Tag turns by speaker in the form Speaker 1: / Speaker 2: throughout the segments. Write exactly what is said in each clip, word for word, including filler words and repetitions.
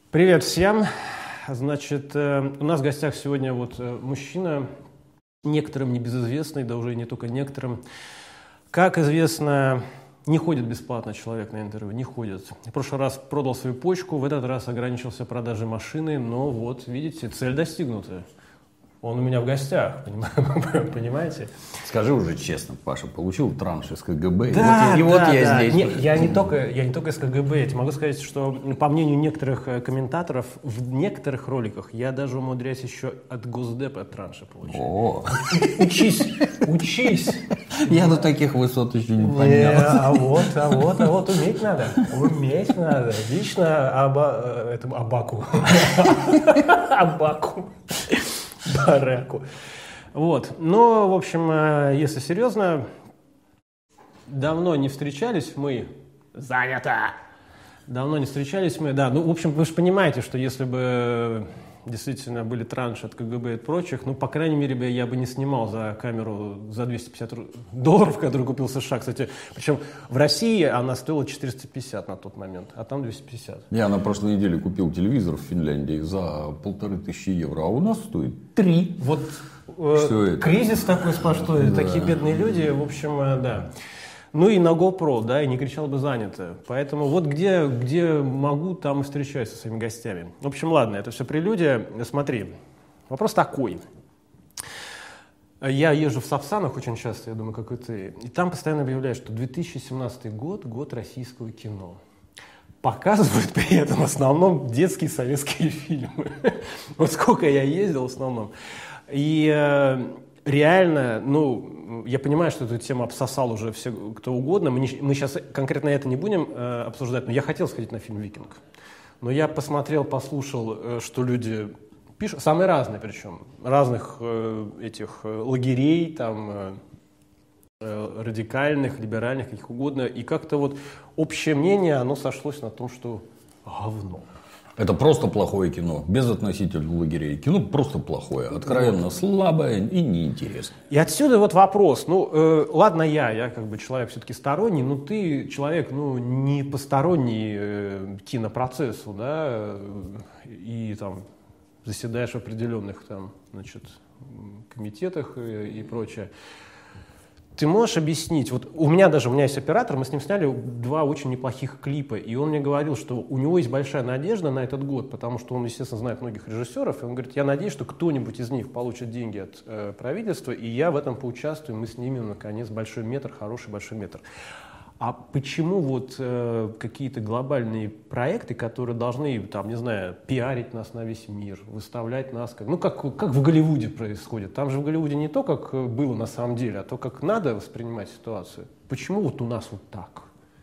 Speaker 1: Привет всем. Значит, у нас в гостях сегодня вот мужчина, некоторым небезызвестный, да уже не только некоторым. Как известно, не ходит бесплатно человек на интервью, не ходит. В прошлый раз продал свою почку, в этот раз ограничился продажей машины, но вот, видите, цель достигнута. Он у меня в гостях, понимаете?
Speaker 2: Скажи уже честно, Паша, получил транш из ка гэ бэ,
Speaker 1: да,
Speaker 2: и вот,
Speaker 1: да,
Speaker 2: и вот я
Speaker 1: да.
Speaker 2: здесь.
Speaker 1: Не, я, не только, я не только из ка гэ бэ, я тебе могу сказать, что по мнению некоторых комментаторов, в некоторых роликах я даже умудряюсь еще от Госдепа транши получать.
Speaker 2: О.
Speaker 1: Учись, учись.
Speaker 2: Я до таких высот еще не поднялся.
Speaker 1: А вот, а вот, а вот уметь надо, уметь надо. Лично аба, это, Абаку. Абаку. Бараку. Вот. Но, в общем, если серьезно, давно не встречались мы. Занято! Давно не встречались мы, да. Ну, в общем, вы же понимаете, что если бы действительно были транши от ка гэ бэ и прочих, ну, по крайней мере, я бы не снимал за камеру за двести пятьдесят долларов, которую купил в США, кстати. Причем в России она стоила четыреста пятьдесят на тот момент, а там двести пятьдесят.
Speaker 2: Я на прошлой неделе купил телевизор в Финляндии за полторы тысячи евро, а у нас стоит три.
Speaker 1: Вот э, кризис такой сплошной, да. Такие бедные люди, в общем, э, да. Ну и на GoPro, да, и не кричал бы занято. Поэтому вот где, где могу, там и встречаюсь со своими гостями. В общем, ладно, это все прелюдия. Смотри, вопрос такой. Я езжу в Сапсанах очень часто, я думаю, как и ты. И там постоянно объявляют, что две тысячи семнадцатый год – год российского кино. Показывают при этом в основном детские советские фильмы. Вот сколько я ездил в основном. И э, реально, ну, я понимаю, что эту тему обсосал уже все, кто угодно. Мы, не, мы сейчас конкретно это не будем э, обсуждать, но я хотел сходить на фильм «Викинг». Но я посмотрел, послушал, э, что люди пишут, самые разные причем, разных э, этих э, лагерей, там, э, э, радикальных, либеральных, каких угодно. И как-то вот общее мнение, оно сошлось на том, что говно.
Speaker 2: Это просто плохое кино, без относительных лагерей. Кино просто плохое, откровенно вот. Слабое и неинтересное.
Speaker 1: И отсюда вот вопрос. Ну, э, ладно я, я как бы человек все-таки сторонний, но ты человек, ну, не посторонний э, кинопроцессу, да, и там заседаешь в определенных там, значит, комитетах и, и прочее. Ты можешь объяснить, вот у меня даже, у меня есть оператор, мы с ним сняли два очень неплохих клипа, и он мне говорил, что у него есть большая надежда на этот год, потому что он, естественно, знает многих режиссеров, и он говорит, я надеюсь, что кто-нибудь из них получит деньги от э, правительства, и я в этом поучаствую, мы снимем, наконец, большой метр, хороший большой метр. А почему вот э, какие-то глобальные проекты, которые должны, там, не знаю, пиарить нас на весь мир, выставлять нас, как, ну, как, как в Голливуде происходит. Там же в Голливуде не то, как было на самом деле, а то, как надо воспринимать ситуацию. Почему вот у нас вот так?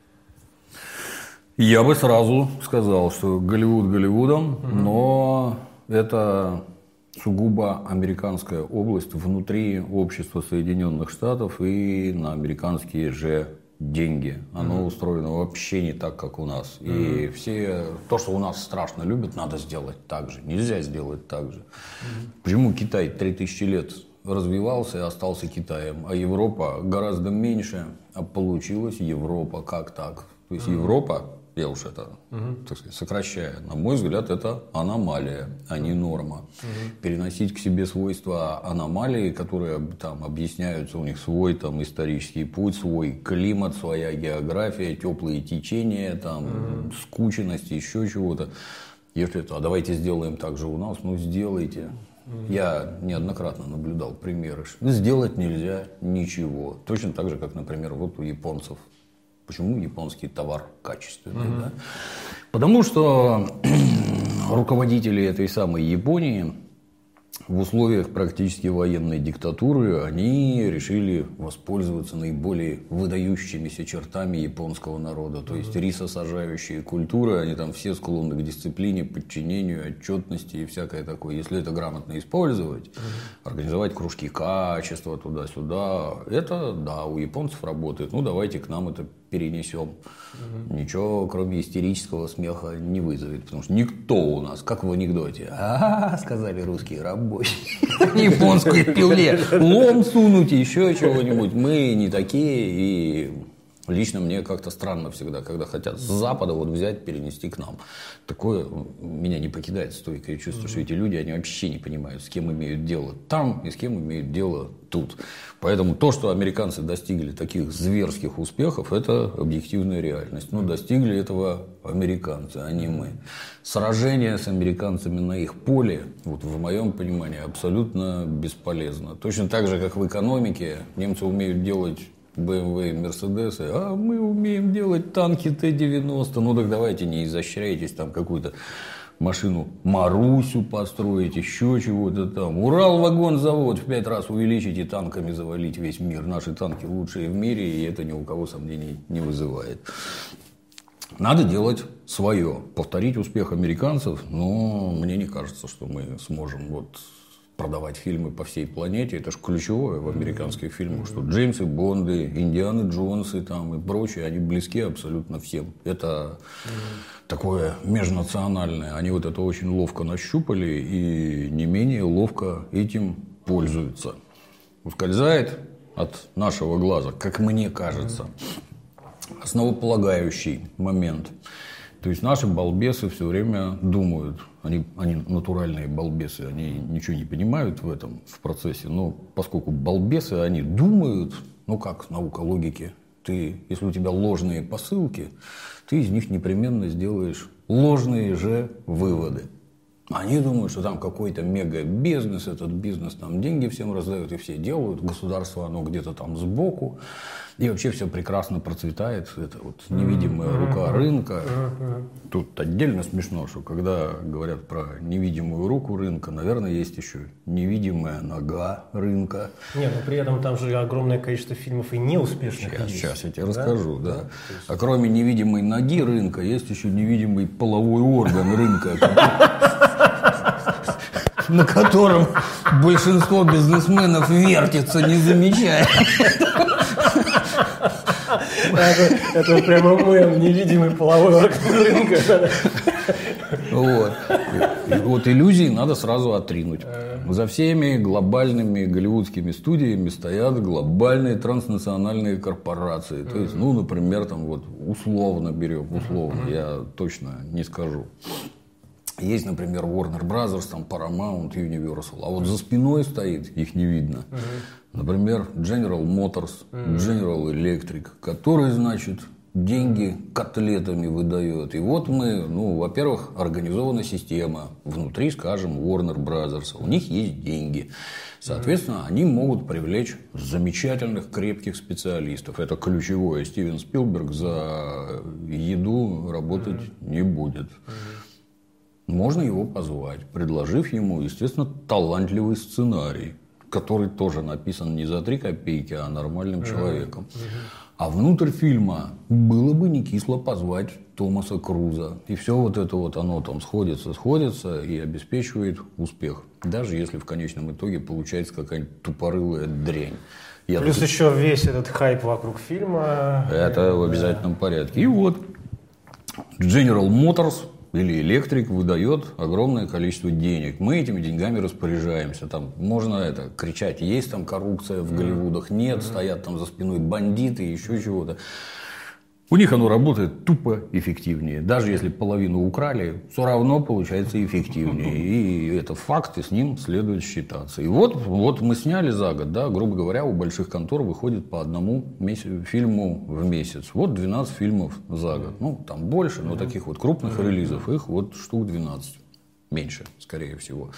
Speaker 2: Я бы сразу сказал, что Голливуд Голливудом, угу. но это сугубо американская область внутри общества Соединенных Штатов и на американские же деньги. Оно mm-hmm. устроено вообще не так, как у нас. Mm-hmm. И все то, что у нас страшно любят, надо сделать так же. Нельзя сделать так же. Mm-hmm. Почему Китай три тысячи лет развивался и остался Китаем, а Европа гораздо меньше, а получилась Европа как так? То есть mm-hmm. Европа, я уж это mm-hmm. так сказать, сокращая, на мой взгляд, это аномалия, а не норма. Mm-hmm. Переносить к себе свойства аномалии, которые там объясняются, у них свой там исторический путь, свой климат, своя география, теплые течения, там, mm-hmm. скученность, еще чего-то. Если это, а давайте сделаем так же у нас, ну сделайте. Mm-hmm. Я неоднократно наблюдал примеры. Сделать нельзя ничего. Точно так же, как, например, вот у японцев. Почему японский товар качественный? Mm-hmm. Да? Потому что руководители этой самой Японии в условиях практически военной диктатуры они решили воспользоваться наиболее выдающимися чертами японского народа. То есть рисосажающие культуры, они там все склонны к дисциплине, подчинению, отчетности и всякое такое. Если это грамотно использовать, mm-hmm. организовать кружки качества туда-сюда, это да, у японцев работает. Ну давайте к нам это перенесем. Угу. Ничего, кроме истерического смеха, не вызовет. Потому что никто у нас, как в анекдоте, а сказали русские рабочие, японское пюре, лом сунуть, еще чего-нибудь. Мы не такие, и Лично мне как-то странно всегда, когда хотят с Запада вот взять, перенести к нам. Такое меня не покидает стойкое чувство, mm-hmm. что эти люди, они вообще не понимают, с кем имеют дело там и с кем имеют дело тут. Поэтому то, что американцы достигли таких зверских успехов, это объективная реальность. Ну, достигли этого американцы, а не мы. Сражение с американцами на их поле, вот в моем понимании, абсолютно бесполезно. Точно так же, как в экономике, немцы умеют делать бэ эм вэ и Мерседесы, а мы умеем делать танки Т девяносто. Ну так давайте не изощряйтесь, там какую-то машину Марусю построить, еще чего-то там. Уралвагонзавод в пять раз увеличить и танками завалить весь мир. Наши танки лучшие в мире, и это ни у кого сомнений не вызывает. Надо делать свое. Повторить успех американцев, но мне не кажется, что мы сможем вот продавать фильмы по всей планете. Это же ключевое в американских фильмах, что Джеймсы Бонды, Индианы Джонсы там и прочие, они близки абсолютно всем. Это такое межнациональное. Они вот это очень ловко нащупали и не менее ловко этим пользуются. Ускользает от нашего глаза, как мне кажется, основополагающий момент. То есть наши балбесы все время думают, они, они натуральные балбесы, они ничего не понимают в этом, в процессе, но поскольку балбесы, они думают, ну как наука логики, ты, если у тебя ложные посылки, ты из них непременно сделаешь ложные же выводы. Они думают, что там какой-то мега-бизнес, этот бизнес там деньги всем раздают и все делают, государство оно где-то там сбоку, и вообще все прекрасно процветает, это вот невидимая рука рынка. Тут отдельно смешно, что когда говорят про невидимую руку рынка, наверное, есть еще невидимая нога рынка.
Speaker 1: Нет, но при этом там же огромное количество фильмов и неуспешных.
Speaker 2: Сейчас,
Speaker 1: есть.
Speaker 2: сейчас я тебе да? расскажу, да. да. Есть... А кроме невидимой ноги рынка, есть еще невидимый половой орган рынка, на котором большинство бизнесменов вертится, не замечая.
Speaker 1: Это, это прямо мем, невидимый половой орган рынка.
Speaker 2: Вот. И, вот иллюзии надо сразу отринуть. За всеми глобальными голливудскими студиями стоят глобальные транснациональные корпорации. То есть, ну, например, там вот условно берем, условно, я точно не скажу. Есть, например, Warner Brothers, там Paramount, Universal, а вот за спиной стоит, их не видно. Uh-huh. Например, General Motors, uh-huh. General Electric, который, значит, деньги котлетами выдает. И вот мы, ну, во-первых, организована система внутри, скажем, Warner Brothers. У них есть деньги. Соответственно, uh-huh. они могут привлечь замечательных, крепких специалистов. Это ключевое. Стивен Спилберг за еду работать uh-huh. не будет. Uh-huh. Можно его позвать, предложив ему, естественно, талантливый сценарий, который тоже написан не за три копейки, а нормальным uh-huh. человеком. Uh-huh. А внутрь фильма было бы не кисло позвать Томаса Круза. И все вот это вот оно там сходится, сходится и обеспечивает успех. Даже если в конечном итоге получается какая-нибудь тупорылая дрянь. Я
Speaker 1: Плюс
Speaker 2: тут...
Speaker 1: еще весь этот хайп вокруг фильма.
Speaker 2: Это в обязательном порядке. И вот General Motors или Электрик выдает огромное количество денег. Мы этими деньгами распоряжаемся. Там можно это кричать, есть там коррупция в Голливудах, нет, mm-hmm. стоят там за спиной бандиты, еще чего-то. У них оно работает тупо эффективнее. Даже если половину украли, все равно получается эффективнее. И это факт, и с ним следует считаться. И вот, вот мы сняли за год, да, грубо говоря, у больших контор выходит по одному месяцу, фильму в месяц. Вот двенадцать фильмов за год. Ну, там больше, но таких вот крупных релизов, их вот штук двенадцать. Меньше, скорее всего.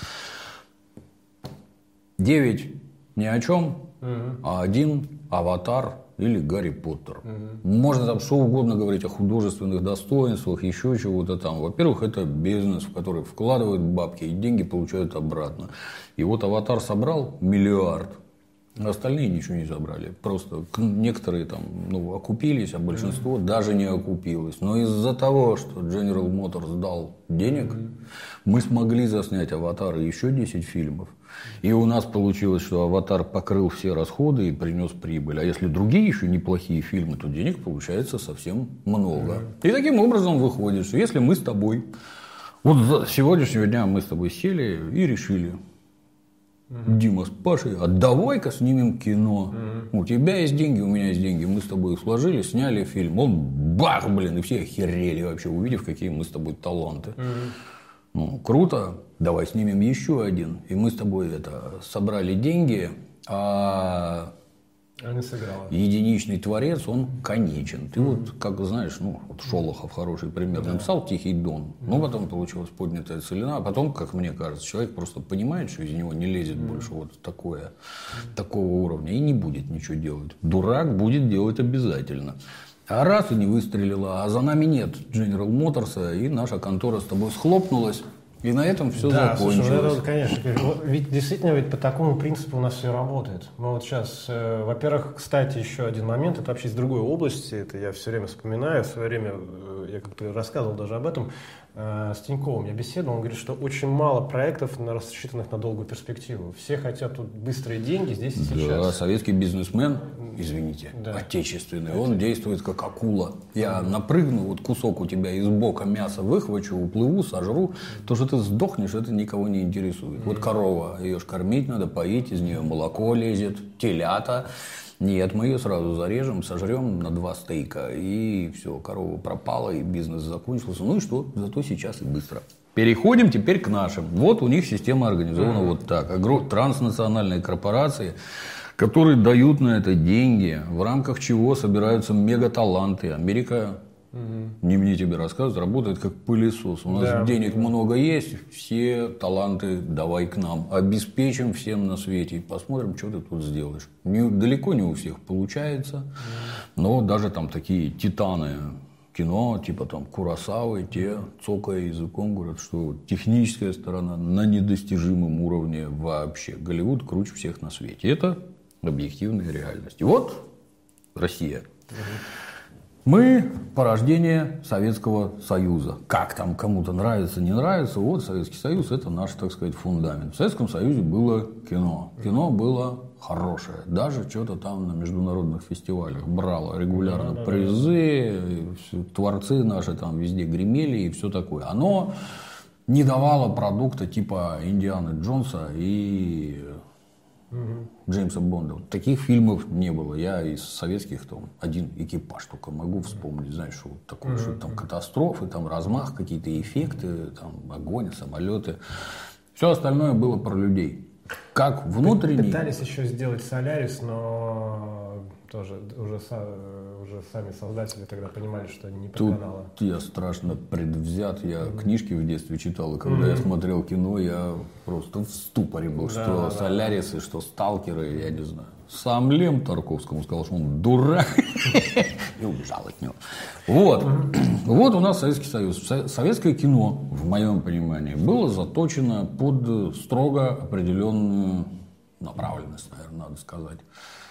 Speaker 2: девять ни о чем, а один «Аватар» или «Гарри Поттер». Угу. Можно там что угодно говорить о художественных достоинствах, еще чего-то там. Во-первых, это бизнес, в который вкладывают бабки и деньги получают обратно. И вот «Аватар» собрал миллиард, а остальные ничего не забрали. Просто некоторые там ну, окупились, а большинство угу. даже не окупилось. Но из-за того, что General Motors дал денег, угу. мы смогли заснять «Аватар» и еще десять фильмов. И у нас получилось, что «Аватар» покрыл все расходы и принес прибыль. А если другие еще неплохие фильмы, то денег получается совсем много. Mm-hmm. И таким образом выходит, что если мы с тобой, вот с сегодняшнего дня мы с тобой сели и решили, Mm-hmm. Дима с Пашей, а давай-ка снимем кино. Mm-hmm. У тебя есть деньги, у меня есть деньги. Мы с тобой их сложили, сняли фильм. Он бах, блин, и все охерели вообще, увидев, какие мы с тобой таланты. Mm-hmm. Ну, круто, давай снимем еще один. И мы с тобой это собрали деньги, а...
Speaker 1: А не сыграла.
Speaker 2: Единичный творец, он конечен. Ты mm-hmm. вот, как знаешь, ну, вот Шолохов хороший пример, да. написал «Тихий дон», mm-hmm. но потом получилась поднятая целина, а потом, как мне кажется, человек просто понимает, что из него не лезет mm-hmm. больше вот такое, mm-hmm. такого уровня и не будет ничего делать. Дурак будет делать обязательно. А раз и не выстрелила, а за нами нет General Motors, и наша контора с тобой схлопнулась. И на этом все
Speaker 1: да,
Speaker 2: закончилось.
Speaker 1: Слушай, это, конечно, ведь действительно ведь по такому принципу у нас все работает. Мы вот сейчас, э, во-первых, кстати, еще один момент, это вообще из другой области, это я все время вспоминаю, в свое время э, я как-то рассказывал даже об этом, э, с Тиньковым я беседовал, он говорит, что очень мало проектов, рассчитанных на долгую перспективу. Все хотят тут быстрые деньги здесь и сейчас.
Speaker 2: Да, советский бизнесмен, извините, да. отечественный, он Это... действует как акула. Я mm-hmm. напрыгну, вот кусок у тебя из бока мяса выхвачу, уплыву, сожру, mm-hmm. то, что ты сдохнешь, это никого не интересует. Mm-hmm. Вот корова, ее ж кормить надо, поить, из нее молоко лезет, телята. Нет, мы ее сразу зарежем, сожрем на два стейка, и все, корова пропала, и бизнес закончился. Ну и что? Зато сейчас и быстро. Переходим теперь к нашим. Вот у них система организована mm-hmm. вот так. Транснациональные корпорации, которые дают на это деньги, в рамках чего собираются мегаталанты. Америка, угу. не мне тебе рассказывать, работает как пылесос. У нас да, денег да. много есть, все таланты давай к нам. Обеспечим всем на свете. И посмотрим, что ты тут сделаешь. Не, далеко не у всех получается, угу. но даже там такие титаны кино, типа там Куросавы, те, цокая языком, говорят, что техническая сторона на недостижимом уровне вообще. Голливуд круче всех на свете. Это объективная реальность. И вот Россия. Мы порождение Советского Союза. Как там кому-то нравится, не нравится, вот Советский Союз – это наш, так сказать, фундамент. В Советском Союзе было кино. Кино было хорошее. Даже что-то там на международных фестивалях брало регулярно призы. Творцы наши там везде гремели и все такое. Оно не давало продукта типа Индианы Джонса и... Угу. Джеймса Бонда. Таких фильмов не было. Я из советских там один экипаж только могу вспомнить. Знаешь, что вот такое, угу. что там катастрофы, там размах, какие-то эффекты, там огонь, самолеты. Все остальное было про людей. Как внутренний...
Speaker 1: Пытались еще сделать «Солярис», но тоже уже, уже сами создатели тогда понимали, что не по каналу.
Speaker 2: Я страшно предвзят. Я mm-hmm. книжки в детстве читал, и когда mm-hmm. я смотрел кино, я просто в ступоре был. Да, что да, «Солярисы», да. что «Сталкеры», я не знаю. Сам Лем Тарковскому сказал, что он дурак, и убежал от него. Вот. Вот у нас Советский Союз. Советское кино, в моем понимании, было заточено под строго определенную направленность, наверное, надо сказать.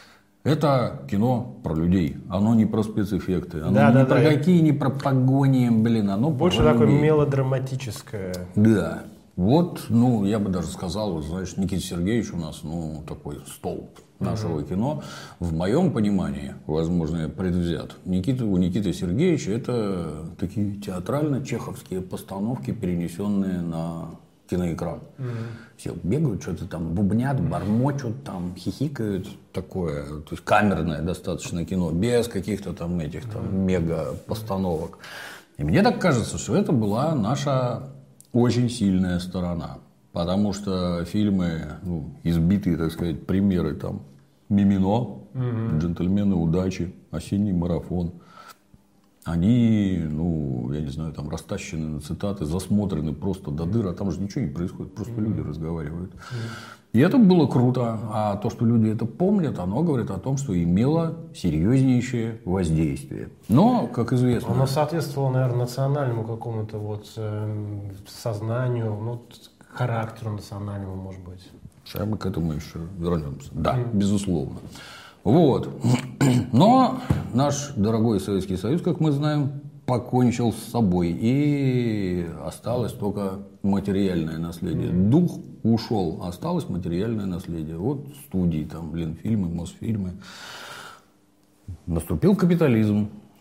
Speaker 2: Это кино про людей. Оно не про спецэффекты. Оно да, не да, про да. какие, не про погони, блин. Оно
Speaker 1: больше
Speaker 2: про
Speaker 1: такое
Speaker 2: людей.
Speaker 1: Мелодраматическое.
Speaker 2: Да. Вот, ну, я бы даже сказал, вот, знаешь, Никита Сергеевич у нас, ну, такой столб нашего uh-huh. кино. В моем понимании, возможно, я предвзят, Никита, у Никиты Сергеевича это такие театрально-чеховские постановки, перенесенные на киноэкран. Uh-huh. Все бегают, что-то там бубнят, бормочут, там хихикают. Такое, то есть камерное достаточно кино, без каких-то там этих там uh-huh. мега-постановок. И мне так кажется, что это была наша очень сильная сторона. Потому что фильмы, ну, избитые, так сказать, примеры там «Мимино», угу. «Джентльмены удачи», «Осенний марафон», они, ну, я не знаю, там растащены на цитаты, засмотрены просто до дыр, а там же ничего не происходит, просто угу. люди разговаривают. Угу. И это было круто. А то, что люди это помнят, оно говорит о том, что имело серьезнейшее воздействие. Но, как известно...
Speaker 1: Оно соответствовало, наверное, национальному какому-то вот э, сознанию, ну, характеру национальному, может быть.
Speaker 2: Сейчас мы к этому еще вернемся. Да, mm. безусловно. Вот. Но наш дорогой Советский Союз, как мы знаем, покончил с собой. И осталось только материальное наследие. Mm. Дух ушел, осталось материальное наследие. Вот студии, там, Ленфильмы, Мосфильмы. Наступил капитализм.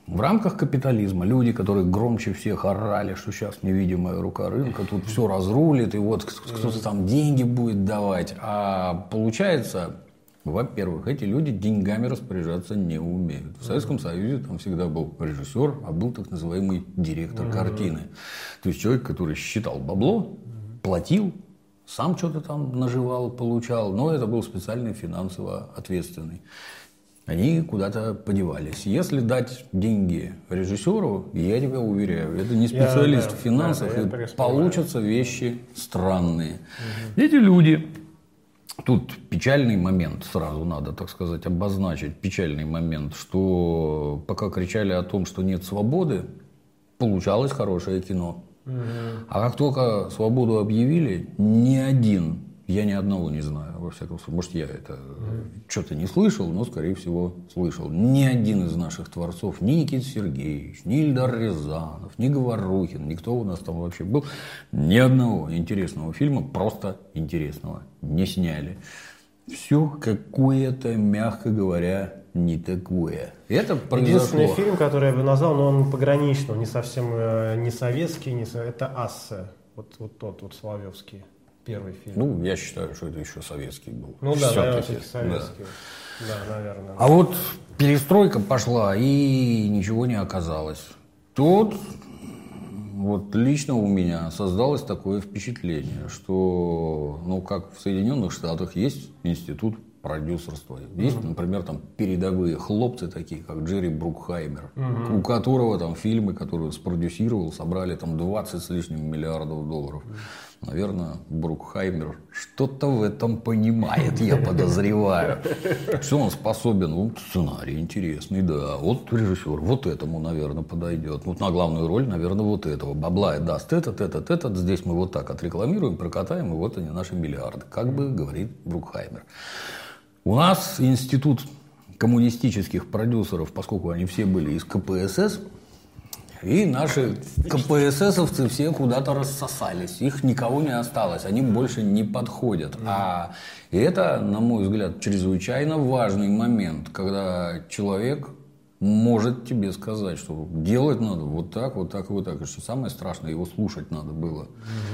Speaker 2: В рамках капитализма люди, которые громче всех орали, что сейчас невидимая рука рынка, тут все разрулит, и вот кто-то там деньги будет давать. А получается, во-первых, эти люди деньгами распоряжаться не умеют. В Советском Союзе там всегда был режиссер, а был так называемый директор картины. То есть человек, который считал бабло, платил, сам что-то там наживал, получал, но это был специальный финансово ответственный. Они куда-то подевались. Если дать деньги режиссеру, я тебя уверяю, это не специалист я, в финансах, да, да, и получатся вещи странные. Угу. Эти люди, тут печальный момент, сразу надо, так сказать, обозначить печальный момент, что пока кричали о том, что нет свободы, получалось хорошее кино. Угу. А как только свободу объявили, ни один... Я ни одного не знаю, во всяком случае. Может, я это mm. что-то не слышал, но, скорее всего, слышал. Ни один из наших творцов, ни Никита Сергеевич, ни Ильдар Рязанов, ни Говорухин, никто у нас там вообще был, ни одного интересного фильма, просто интересного, не сняли. Все какое-то, мягко говоря, не такое. Это произошло.
Speaker 1: Единственный фильм, который я бы назвал, но он пограничный, он не совсем не советский, не со... это «Ассе», вот, вот тот вот Соловьевский. Первый фильм.
Speaker 2: Ну, я считаю, что это еще советский был.
Speaker 1: Ну да, наверное, все-таки советский. Да. Да, наверное.
Speaker 2: А вот перестройка пошла, и ничего не оказалось. Тут вот лично у меня создалось такое впечатление, что, ну, как в Соединенных Штатах есть институт продюсерства. Есть, mm-hmm. например, там передовые хлопцы такие, как Джерри Брукхаймер, mm-hmm. у которого там фильмы, которые он спродюсировал, собрали там двадцать с лишним миллиардов долларов. Mm-hmm. Наверное, Брукхаймер что-то в этом понимает, я подозреваю. Что он способен? Ну, сценарий интересный, да. Вот режиссер, вот этому, наверное, подойдет. Вот на главную роль, наверное, вот этого. Бабла даст этот, этот, этот. Здесь мы вот так отрекламируем, прокатаем, и вот они, наши миллиарды. Как бы говорит Брукхаймер. У нас институт коммунистических продюсеров, поскольку они все были из ка пэ эс эс, и наши ка пэ эс эсовцы все куда-то рассосались. Их никого не осталось. Они больше не подходят. А это, на мой взгляд, чрезвычайно важный момент, когда человек может тебе сказать, что делать надо вот так, вот так, вот так. И что самое страшное, его слушать надо было.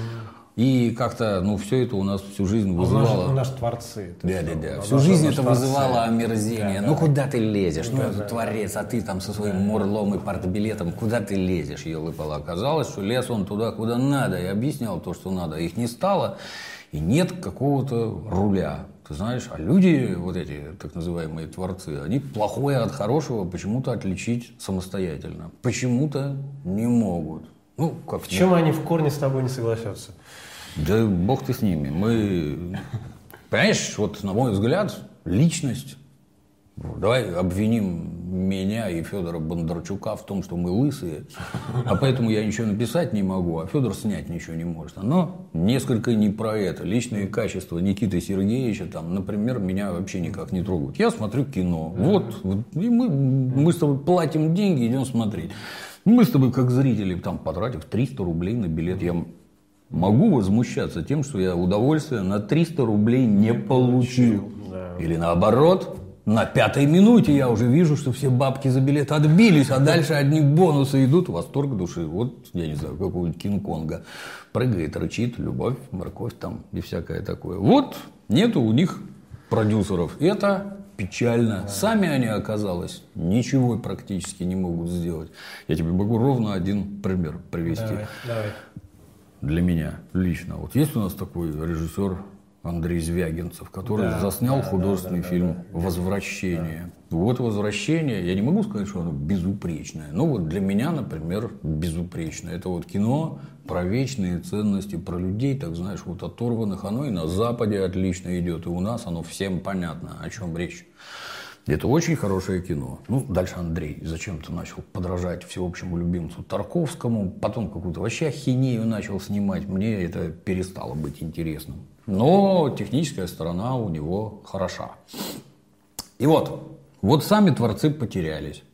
Speaker 2: И как-то, ну, все это у нас всю жизнь вызывало...
Speaker 1: У нас творцы.
Speaker 2: Да, да, да. Всю жизнь это вызывало омерзение. Ну, куда ты лезешь? Ну, творец, а ты там со своим мурлом и партбилетом, куда ты лезешь, елы-пала? Оказалось, что лез он туда, куда надо, и объяснял то, что надо. Их не стало, и нет какого-то руля. Ты знаешь, а люди, вот эти так называемые творцы, они плохое от хорошего почему-то отличить самостоятельно. Почему-то не могут. Ну, как
Speaker 1: в чем они в корне с тобой не согласятся?
Speaker 2: Да бог ты с ними. Мы, понимаешь, вот на мой взгляд, личность. Давай обвиним меня и Федора Бондарчука в том, что мы лысые, а поэтому я ничего написать не могу, а Федор снять ничего не может. Но несколько не про это. Личные качества Никиты Сергеевича, там, например, меня вообще никак не трогают. Я смотрю кино. Вот, вот и мы, мы с тобой платим деньги, идем смотреть. Мы с тобой, как зрители, там, потратив триста рублей на билет, я могу возмущаться тем, что я удовольствие на триста рублей не получил. Да. Или наоборот, на пятой минуте я уже вижу, что все бабки за билет отбились, а дальше одни бонусы идут. Восторг души. Вот, я не знаю, какого-нибудь Кинг-Конга. Прыгает, рычит, любовь, морковь там и всякое такое. Вот, нету у них продюсеров. Это... печально. Сами они, оказалось, ничего практически не могут сделать. Я тебе могу ровно один пример привести.
Speaker 1: Давай, давай.
Speaker 2: Для меня лично. Вот есть у нас такой режиссер Андрей Звягинцев, который да, заснял да, художественный да, да, фильм да, да. «Возвращение». Да. Вот «Возвращение», я не могу сказать, что оно безупречное, но вот для меня, например, безупречное. Это вот кино про вечные ценности, про людей, так знаешь, вот оторванных. Оно и на Западе отлично идет, и у нас оно всем понятно, о чем речь. Это очень хорошее кино. Ну, дальше Андрей зачем-то начал подражать всеобщему любимцу Тарковскому, потом какую-то вообще ахинею начал снимать. Мне это перестало быть интересным. Но техническая сторона у него хороша. И вот, вот сами творцы потерялись.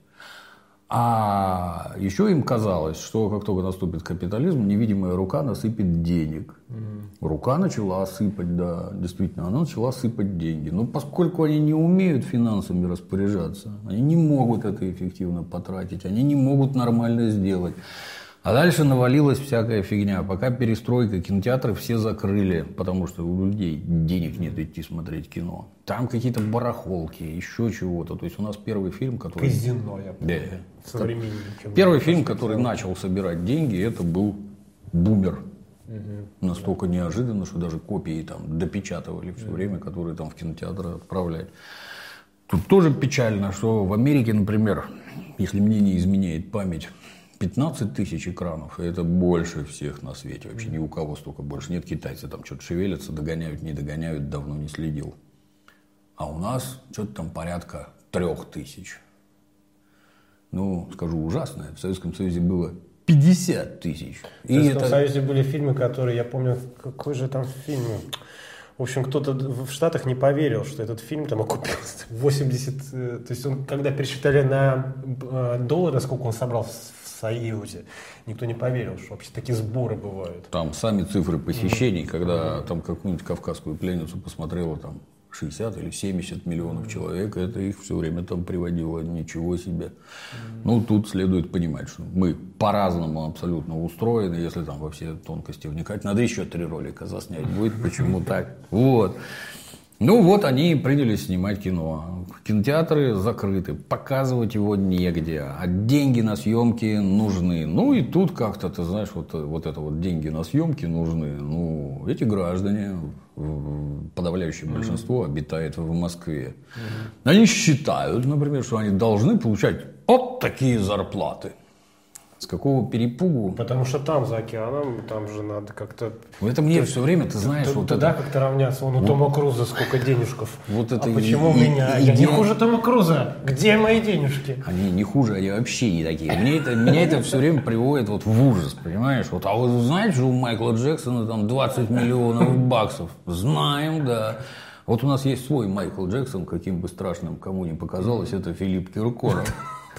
Speaker 2: А еще им казалось, что как только наступит капитализм, невидимая рука насыпет денег. Mm. рука начала сыпать, да, действительно, она начала сыпать деньги. Но поскольку они не умеют финансами распоряжаться, они не могут это эффективно потратить, они не могут нормально сделать. А дальше навалилась всякая фигня. Пока перестройка, кинотеатры все закрыли, потому что у людей денег нет идти смотреть кино. Там какие-то барахолки, еще чего-то. То есть у нас первый фильм, который...
Speaker 1: Казино, я помню.
Speaker 2: Да.
Speaker 1: Современный.
Speaker 2: Первый фильм, который начал собирать деньги, это был «Бумер». Угу. Настолько неожиданно, что даже копии там допечатывали все время, которые там в кинотеатры отправляли. Тут тоже печально, что в Америке, например, если мне не изменяет память, пятнадцать тысяч экранов, и это больше всех на свете. Вообще ни у кого столько больше нет. Китайцы там что-то шевелятся, догоняют, не догоняют, давно не следил. А у нас что-то там порядка трех тысяч. Ну, скажу ужасное, в Советском Союзе было пятьдесят тысяч.
Speaker 1: В Советском это... Союзе были фильмы, которые, я помню, какой же там фильм... В общем, кто-то в Штатах не поверил, что этот фильм там окупился восемьдесят... То есть, он, когда пересчитали на доллары, сколько он собрал в Союзе, никто не поверил, что вообще такие сборы бывают.
Speaker 2: Там сами цифры посещений, mm-hmm. когда mm-hmm. там какую-нибудь «Кавказскую пленницу» посмотрело там шестьдесят или семьдесят миллионов mm-hmm. человек, это их все время там приводило, ничего себе. Mm-hmm. Ну, тут следует понимать, что мы по-разному абсолютно устроены, если там во все тонкости вникать. Надо еще три ролика заснять будет, почему так. Вот. Ну вот они принялись снимать кино. Кинотеатры закрыты, показывать его негде, а деньги на съемки нужны. Ну и тут как-то, ты знаешь, вот, вот это вот деньги на съемки нужны. Ну, эти граждане, подавляющее большинство, обитает в Москве. Они считают, например, что они должны получать вот такие зарплаты. С какого перепугу?
Speaker 1: Потому что там, за океаном, там же надо как-то...
Speaker 2: Это мне все время, ты знаешь...
Speaker 1: Ты,
Speaker 2: вот
Speaker 1: туда
Speaker 2: это...
Speaker 1: как-то равняться. Вон у вот. Тома Круза сколько денежков.
Speaker 2: Вот это
Speaker 1: а почему
Speaker 2: и,
Speaker 1: у меня?
Speaker 2: И,
Speaker 1: я
Speaker 2: и,
Speaker 1: не хуже Тома Круза. Где мои денежки?
Speaker 2: Они не хуже, они вообще не такие. Мне это, меня это все время приводит вот в ужас, понимаешь? Вот, а вы знаете, что у Майкла Джексона там двадцать миллионов баксов? Знаем, да. Вот у нас есть свой Майкл Джексон, каким бы страшным кому ни показалось, это Филипп Киркоров.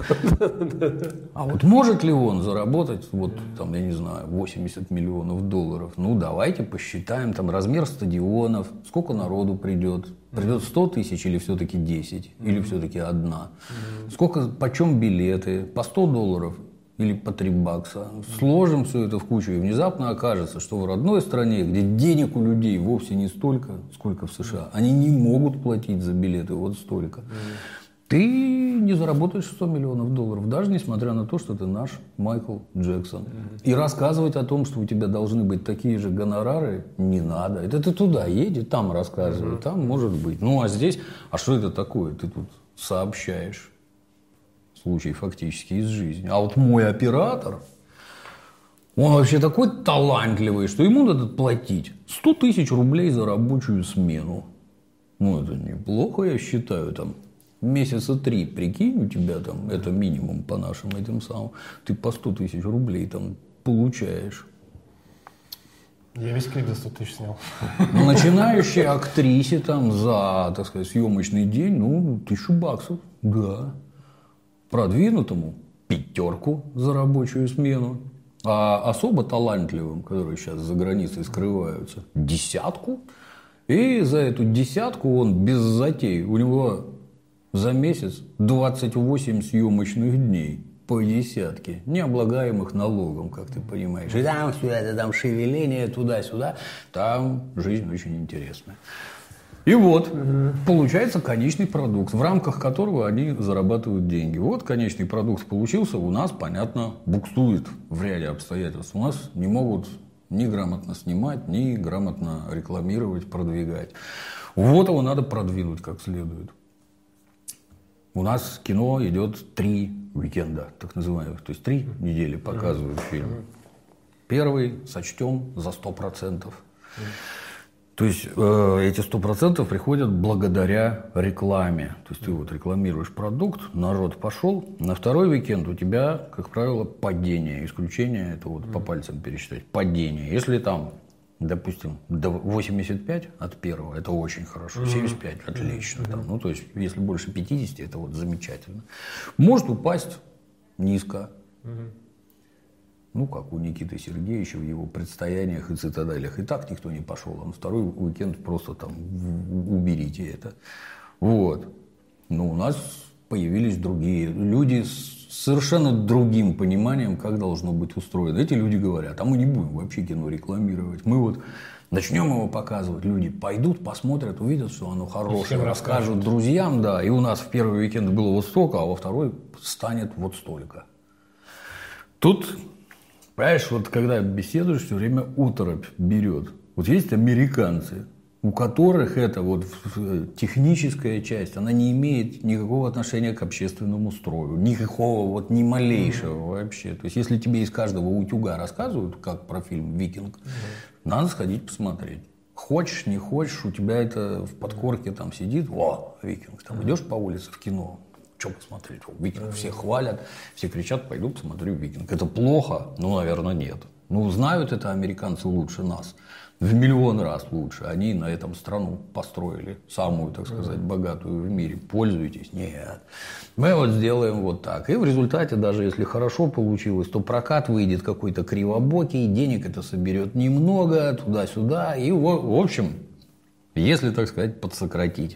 Speaker 2: А вот может ли он заработать, вот там, я не знаю, восемьдесят миллионов долларов? Ну, давайте посчитаем там размер стадионов, сколько народу придет. Придет сто тысяч или все-таки десять, или все-таки одна. Сколько, почем билеты, по сто долларов или по три бакса. Сложим все это в кучу, и внезапно окажется, что в родной стране, где денег у людей вовсе не столько, сколько в США, они не могут платить за билеты вот столько. Ты не заработаешь сто миллионов долларов, даже несмотря на то, что ты наш Майкл Джексон. Mm-hmm. И рассказывать о том, что у тебя должны быть такие же гонорары, не надо. Это ты туда едешь, там рассказывай, mm-hmm. там может быть. Ну, а здесь, а что это такое? Ты тут сообщаешь случай фактически из жизни. А вот мой оператор, он вообще такой талантливый, что ему надо платить сто тысяч рублей за рабочую смену. Ну, это неплохо, я считаю, там. Месяца три, прикинь, у тебя там, это минимум по нашим этим самым, ты по сто тысяч рублей там получаешь.
Speaker 1: Я весь клип за сто тысяч снял.
Speaker 2: Начинающей актрисе там за, так сказать, съемочный день, ну, тысячу баксов, да. Продвинутому пятерку за рабочую смену. А особо талантливым, которые сейчас за границей скрываются, десятку. И за эту десятку он без затей, у него... За месяц двадцать восемь съемочных дней по десятке, необлагаемых налогом, как ты понимаешь. И там все это, там шевеление туда-сюда, там жизнь очень интересная. И вот, угу. получается конечный продукт, в рамках которого они зарабатывают деньги. Вот конечный продукт получился, у нас, понятно, буксует в ряде обстоятельств. У нас не могут ни грамотно снимать, ни грамотно рекламировать, продвигать. Вот его надо продвинуть как следует. У нас кино идет три уикенда, так называемых. То есть три недели показывают mm-hmm. фильм. Первый сочтем за сто процентов. Mm-hmm. То есть э, эти сто процентов приходят благодаря рекламе. То есть ты вот рекламируешь продукт, народ пошел. На второй уикенд у тебя, как правило, падение. Исключение это вот mm-hmm. по пальцам пересчитать. Падение. Если там, допустим, до восемьдесят пять от первого, это очень хорошо. семьдесят пять отлично. Mm-hmm. Там, ну, то есть, если больше пятьдесят, это вот замечательно. Может упасть низко. Mm-hmm. Ну, как у Никиты Сергеевича в его предстояниях и цитаделях. И так никто не пошел. А на второй уикенд просто там уберите это. Вот. Но у нас появились другие люди с совершенно другим пониманием, как должно быть устроено. Эти люди говорят, а мы не будем вообще кино рекламировать. Мы вот начнем его показывать, люди пойдут, посмотрят, увидят, что оно хорошее, расскажут друзьям, да. И у нас в первый уикенд было вот столько, а во второй станет вот столько. Тут, понимаешь, вот когда беседуешь, все время оторопь берет. Вот есть американцы, у которых эта вот техническая часть, она не имеет никакого отношения к общественному строю, никакого вот ни малейшего mm-hmm. вообще. То есть, если тебе из каждого утюга рассказывают, как про фильм «Викинг», mm-hmm. надо сходить посмотреть. Хочешь, не хочешь, у тебя это в подкорке там сидит, о, «Викинг», там mm-hmm. идешь по улице в кино, что посмотреть, о, «Викинг», mm-hmm. все хвалят, все кричат, пойду посмотрю «Викинг». Это плохо? Ну, наверное, нет. Ну, знают это американцы лучше нас. В миллион раз лучше. Они на этом страну построили. Самую, так сказать, богатую в мире. Пользуйтесь? Нет. Мы вот сделаем вот так. И в результате, даже если хорошо получилось, то прокат выйдет какой-то кривобокий, денег это соберет немного, туда-сюда. И, в общем, если, так сказать, подсократить.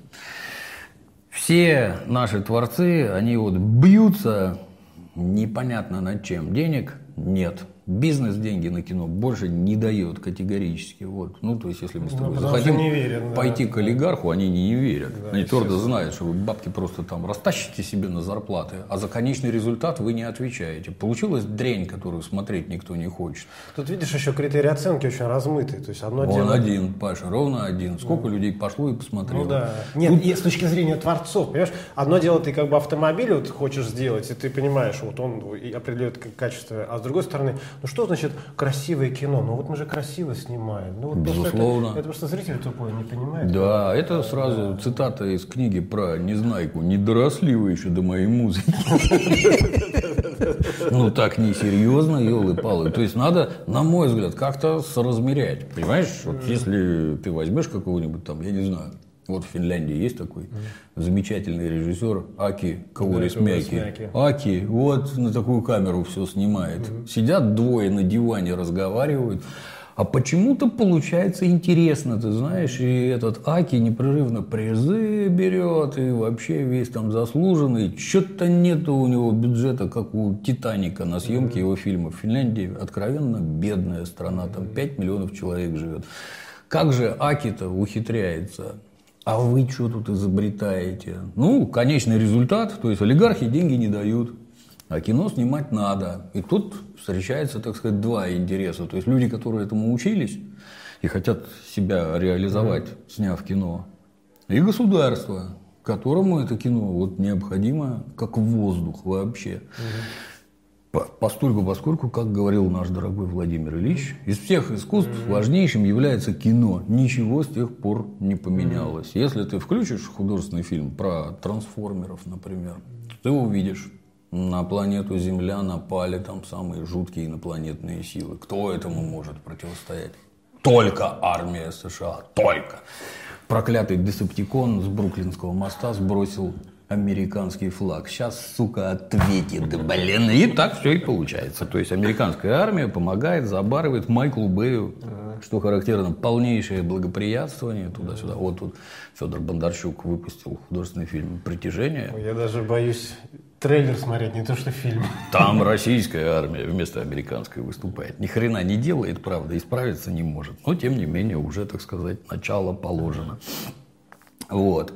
Speaker 2: Все наши творцы, они вот бьются непонятно над чем. Денег нет. Бизнес деньги на кино больше не дает категорически. Вот. Ну, то есть, если мы с тобой ну, захотим верят, пойти да. к олигарху, они не, не верят. Да, они твердо знают, что вы бабки просто там растащите себе на зарплаты, а за конечный результат вы не отвечаете. Получилась дрянь, которую смотреть никто не хочет.
Speaker 1: Тут, видишь, еще критерии оценки очень размытые. То есть, одно
Speaker 2: Он
Speaker 1: дело...
Speaker 2: один, Паша, ровно один. Сколько ну. людей пошло и посмотрело.
Speaker 1: Ну, да. Нет, Тут... с точки зрения творцов, понимаешь, одно дело, ты как бы автомобиль вот хочешь сделать, и ты понимаешь, вот он определяет качество, а с другой стороны, ну что значит красивое кино? Ну вот мы же красиво снимаем. Ну, вот
Speaker 2: безусловно.
Speaker 1: Это, это просто зритель тупой не понимает.
Speaker 2: Да, это сразу да. цитата из книги про Незнайку. Не доросли вы еще до моей музыки. Ну так несерьезно, елы-палы. То есть надо, на мой взгляд, как-то соразмерять. Понимаешь, вот если ты возьмешь какого-нибудь там, я не знаю, вот в Финляндии есть такой mm. замечательный режиссер Аки Каурисмяки. Да, Аки вот на такую камеру все снимает. Mm-hmm. Сидят двое на диване, разговаривают. А почему-то получается интересно, ты знаешь, и этот Аки непрерывно призы берет, и вообще весь там заслуженный. Что-то нету у него бюджета, как у «Титаника» на съемки mm-hmm. его фильма. В Финляндии откровенно бедная страна, там пять миллионов человек живет. Как же Аки-то ухитряется? А вы что тут изобретаете? Ну, конечный результат, то есть олигархи деньги не дают, а кино снимать надо. И тут встречается, так сказать, два интереса. То есть люди, которые этому учились и хотят себя реализовать, mm-hmm. сняв кино, и государство, которому это кино вот необходимо как воздух вообще. Mm-hmm. Постольку, поскольку, как говорил наш дорогой Владимир Ильич, из всех искусств mm-hmm. важнейшим является кино. Ничего с тех пор не поменялось. Mm-hmm. Если ты включишь художественный фильм про трансформеров, например, ты увидишь, на планету Земля напали там самые жуткие инопланетные силы. Кто этому может противостоять? Только армия США. Только. Проклятый Десептикон с Бруклинского моста сбросил американский флаг. Сейчас, сука, ответит, блин. И так все и получается. То есть, американская армия помогает, забарывает Майклу Бэю, что характерно, полнейшее благоприятствование туда-сюда. Вот тут Федор Бондарчук выпустил художественный фильм «Притяжение».
Speaker 1: Я даже боюсь трейлер смотреть, не то что фильм.
Speaker 2: Там российская армия вместо американской выступает. Ни хрена не делает, правда, исправиться не может. Но, тем не менее, уже, так сказать, начало положено. Вот.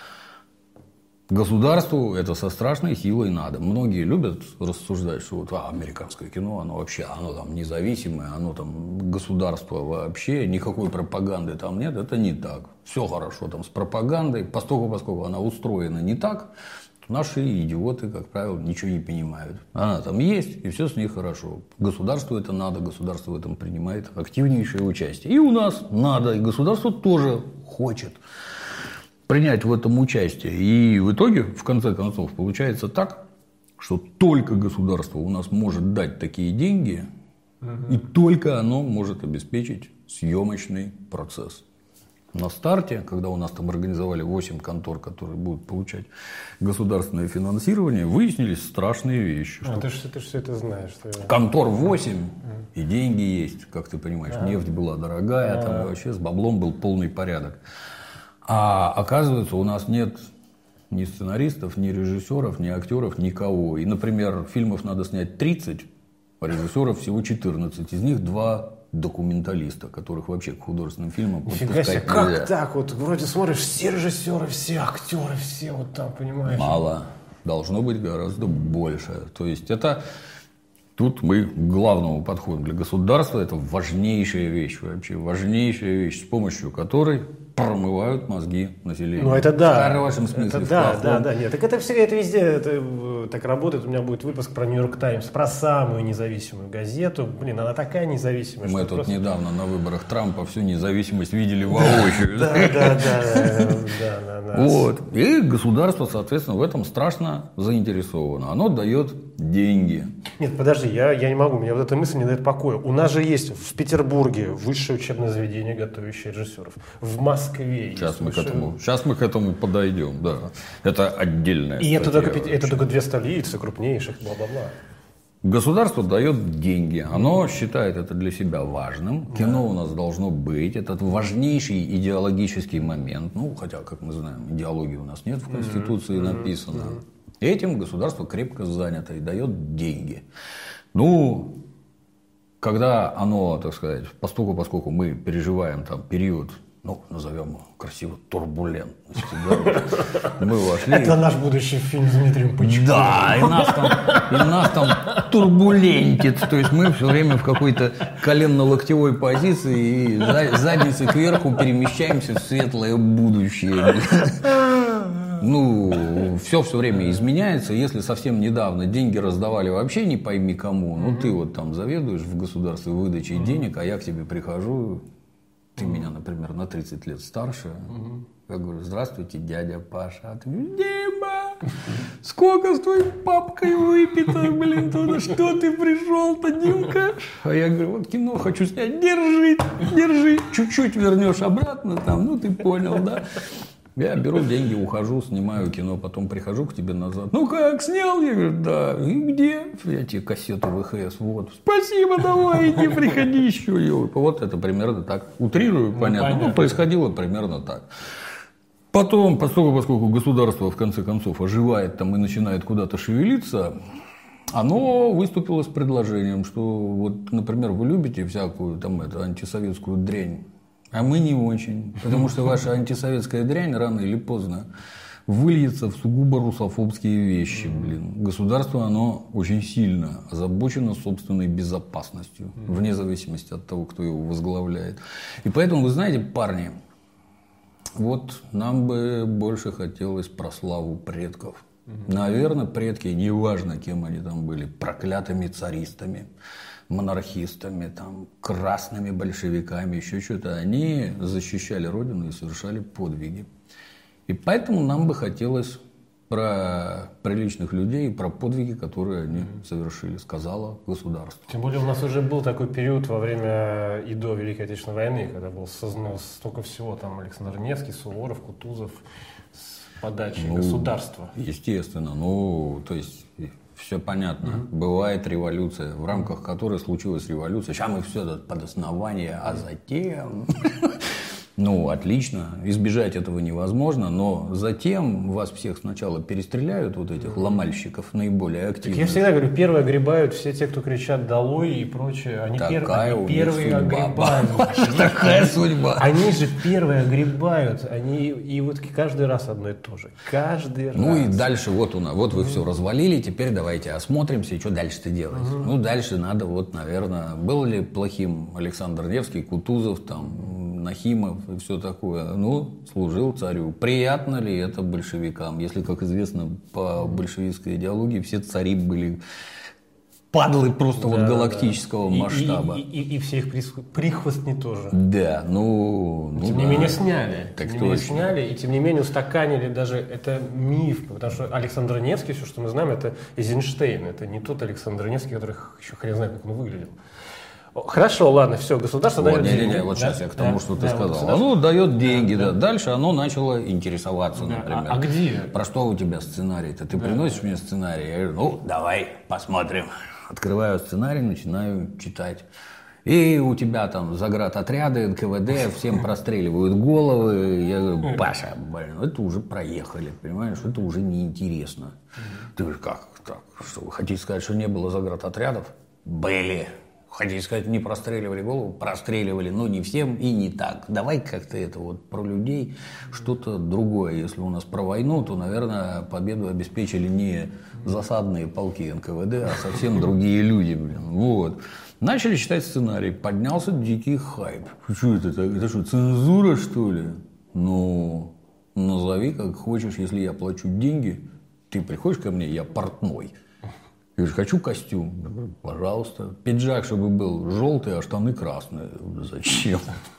Speaker 2: Государству это со страшной силой надо. Многие любят рассуждать, что вот а, американское кино, оно вообще, оно там независимое, оно там государство вообще, никакой пропаганды там нет. Это не так. Все хорошо там с пропагандой, поскольку, поскольку она устроена не так, то наши идиоты, как правило, ничего не понимают. Она там есть, и все с ней хорошо. Государству это надо, государство в этом принимает активнейшее участие. И у нас надо, и государство тоже хочет принять в этом участие. И в итоге, в конце концов, получается так, что только государство у нас может дать такие деньги, угу. и только оно может обеспечить съемочный процесс. на старте, когда у нас там организовали восемь контор, которые будут получать государственное финансирование, выяснились страшные вещи.
Speaker 1: А, ты же ты все это знаешь. Что...
Speaker 2: Контор восемь, и деньги есть, как ты понимаешь. А. Нефть была дорогая, а. там вообще с баблом был полный порядок. А оказывается, у нас нет ни сценаристов, ни режиссеров, ни актеров, никого. И, например, фильмов надо снять тридцать, а режиссеров всего четырнадцать. Из них два документалиста, которых вообще к художественным фильмам подпускать нельзя.
Speaker 1: Как так? Вот вроде смотришь, все режиссеры, все актеры, все вот там, понимаешь?
Speaker 2: Мало. Должно быть гораздо больше. То есть это... Тут мы к главному подходу. Для государства это важнейшая вещь вообще. Важнейшая вещь, с помощью которой промывают мозги населения.
Speaker 1: Ну, это да.
Speaker 2: В хорошем смысле.
Speaker 1: Это да, да, да. Нет, так это все, это везде это, так работает. У меня будет выпуск про Нью-Йорк Таймс, про самую независимую газету. Блин, она такая независимая.
Speaker 2: Мы тут
Speaker 1: просто...
Speaker 2: недавно на выборах Трампа всю независимость видели воочию.
Speaker 1: Да, да, да.
Speaker 2: Вот. И государство, соответственно, в этом страшно заинтересовано. Оно дает деньги.
Speaker 1: Нет, подожди, я, я не могу, мне вот эта мысль не дает покоя. У нас же есть в Петербурге высшее учебное заведение, готовящее режиссеров. В Москве
Speaker 2: сейчас мы,
Speaker 1: высшее...
Speaker 2: к этому, сейчас мы к этому подойдем, да. Это отдельная
Speaker 1: И это только,
Speaker 2: вообще.
Speaker 1: это только две столицы крупнейших, бла-бла-бла.
Speaker 2: Государство дает деньги, оно считает это для себя важным. Кино да. у нас должно быть, это важнейший идеологический момент. Ну, хотя, как мы знаем, идеологии у нас нет в Конституции mm-hmm. написано. Mm-hmm. Этим государство крепко занято и дает деньги. Ну, когда оно, так сказать, поскольку, поскольку мы переживаем там период, ну, назовем его красиво, турбулентности, да, мы вошли...
Speaker 1: Это наш будущий фильм с Дмитрием Пучковым.
Speaker 2: Да, и нас там, и нас там турбулентит, то есть мы все время в какой-то коленно-локтевой позиции и задницей кверху перемещаемся в светлое будущее. Ну, все все время изменяется. Если совсем недавно деньги раздавали вообще не пойми кому, ну, ты вот там заведуешь в государстве выдачей денег, а я к тебе прихожу, ты меня, например, на тридцать лет старше, я говорю, здравствуйте, дядя Паша. А ты говоришь, Дима, сколько с твоей папкой выпито, блин, туда, что ты пришел-то, Димка? А я говорю, вот кино хочу снять, держи, держи, чуть-чуть вернешь обратно там, ну, ты понял, да? Я беру деньги, ухожу, снимаю кино, потом прихожу к тебе назад. Ну как, снял? Я говорю, да. И где? Я тебе кассету ВХС. Вот. Спасибо, давай, иди, приходи еще. Вот это примерно так. Утрирую, ну, понятно. понятно. Ну, происходило примерно так. Потом, поскольку, поскольку государство в конце концов оживает там и начинает куда-то шевелиться, оно выступило с предложением, что вот, например, вы любите всякую там эту антисоветскую дрянь. А мы не очень, потому что ваша антисоветская дрянь рано или поздно выльется в сугубо русофобские вещи. Блин. Государство, оно очень сильно озабочено собственной безопасностью, вне зависимости от того, кто его возглавляет. И поэтому, вы знаете, парни, вот нам бы больше хотелось про славу предков. Наверное, предки, неважно, кем они там были, проклятыми царистами, монархистами, там, красными большевиками, еще что-то, они защищали Родину и совершали подвиги. И поэтому нам бы хотелось про приличных людей, про подвиги, которые они совершили, сказала государство.
Speaker 1: Тем более у нас уже был такой период во время и до Великой Отечественной войны, когда был создан столько всего, там Александр Невский, Суворов, Кутузов, с подачи ну, государства.
Speaker 2: Естественно, ну, то есть... Все понятно. Mm-hmm. Бывает революция, в рамках которой случилась революция. Сейчас мы все это под основание, а затем... Ну, отлично. Избежать этого невозможно, но затем вас всех сначала перестреляют, вот этих ломальщиков, наиболее активных.
Speaker 1: Так я всегда говорю, первые огребают все те, кто кричат «долой» и прочее. Они
Speaker 2: Такая
Speaker 1: пер... первые
Speaker 2: судьба.
Speaker 1: огребают.
Speaker 2: Такая судьба.
Speaker 1: Они же первые огребают. Они... И вот каждый раз одно и то же. Каждый раз.
Speaker 2: Ну и дальше вот у нас, вот вы все развалили, теперь давайте осмотримся, и что дальше-то делать? Uh-huh. Ну, дальше надо, вот, наверное, был ли плохим Александр Невский, Кутузов, там, Нахимов и все такое. Ну, служил царю. Приятно ли это большевикам? Если, как известно, по большевистской идеологии все цари были падлы просто да, вот галактического да. масштаба.
Speaker 1: И, и, и, и все их прихвостни тоже.
Speaker 2: Да, ну... ну
Speaker 1: тем
Speaker 2: да.
Speaker 1: не менее сняли.
Speaker 2: Так
Speaker 1: тем
Speaker 2: точно.
Speaker 1: не менее сняли, и тем не менее устаканили даже... Это миф, потому что Александр Невский, все, что мы знаем, это Эйзенштейн. Это не тот Александр Невский, который еще хрен знает, как он выглядел. Хорошо, ладно, все, государство
Speaker 2: Вот,
Speaker 1: дает
Speaker 2: не,
Speaker 1: деньги.
Speaker 2: не, не, вот
Speaker 1: да?
Speaker 2: сейчас я к тому,
Speaker 1: да,
Speaker 2: что ты
Speaker 1: да,
Speaker 2: сказал.
Speaker 1: Вот
Speaker 2: Оно дает деньги,
Speaker 1: да,
Speaker 2: да.
Speaker 1: да.
Speaker 2: Дальше оно начало интересоваться,
Speaker 1: Да.
Speaker 2: например.
Speaker 1: А, а где?
Speaker 2: Про что у тебя сценарий-то? Ты
Speaker 1: Да,
Speaker 2: приносишь
Speaker 1: да.
Speaker 2: мне сценарий? Я говорю, ну, давай посмотрим. Открываю сценарий, начинаю читать. И у тебя там заградотряды, эн ка вэ дэ, всем простреливают головы. Я говорю, Паша, блин, это уже проехали, понимаешь, это уже неинтересно. Ты говоришь, как так? Что, вы хотите сказать, что не было заградотрядов? Были. Хотите сказать, не простреливали голову? Простреливали, но не всем и не так. Давай как-то это вот про людей, что-то другое. Если у нас про войну, то, наверное, победу обеспечили не засадные полки эн ка вэ дэ, а совсем другие люди, блин. Вот. Начали читать сценарий, поднялся дикий хайп. Что это? Это что, цензура, что ли? Ну, назови как хочешь, если я плачу деньги, ты приходишь ко мне, я портной. Я говорю, хочу костюм. Я говорю, пожалуйста. Пиджак, чтобы был желтый, а штаны красные. Зачем?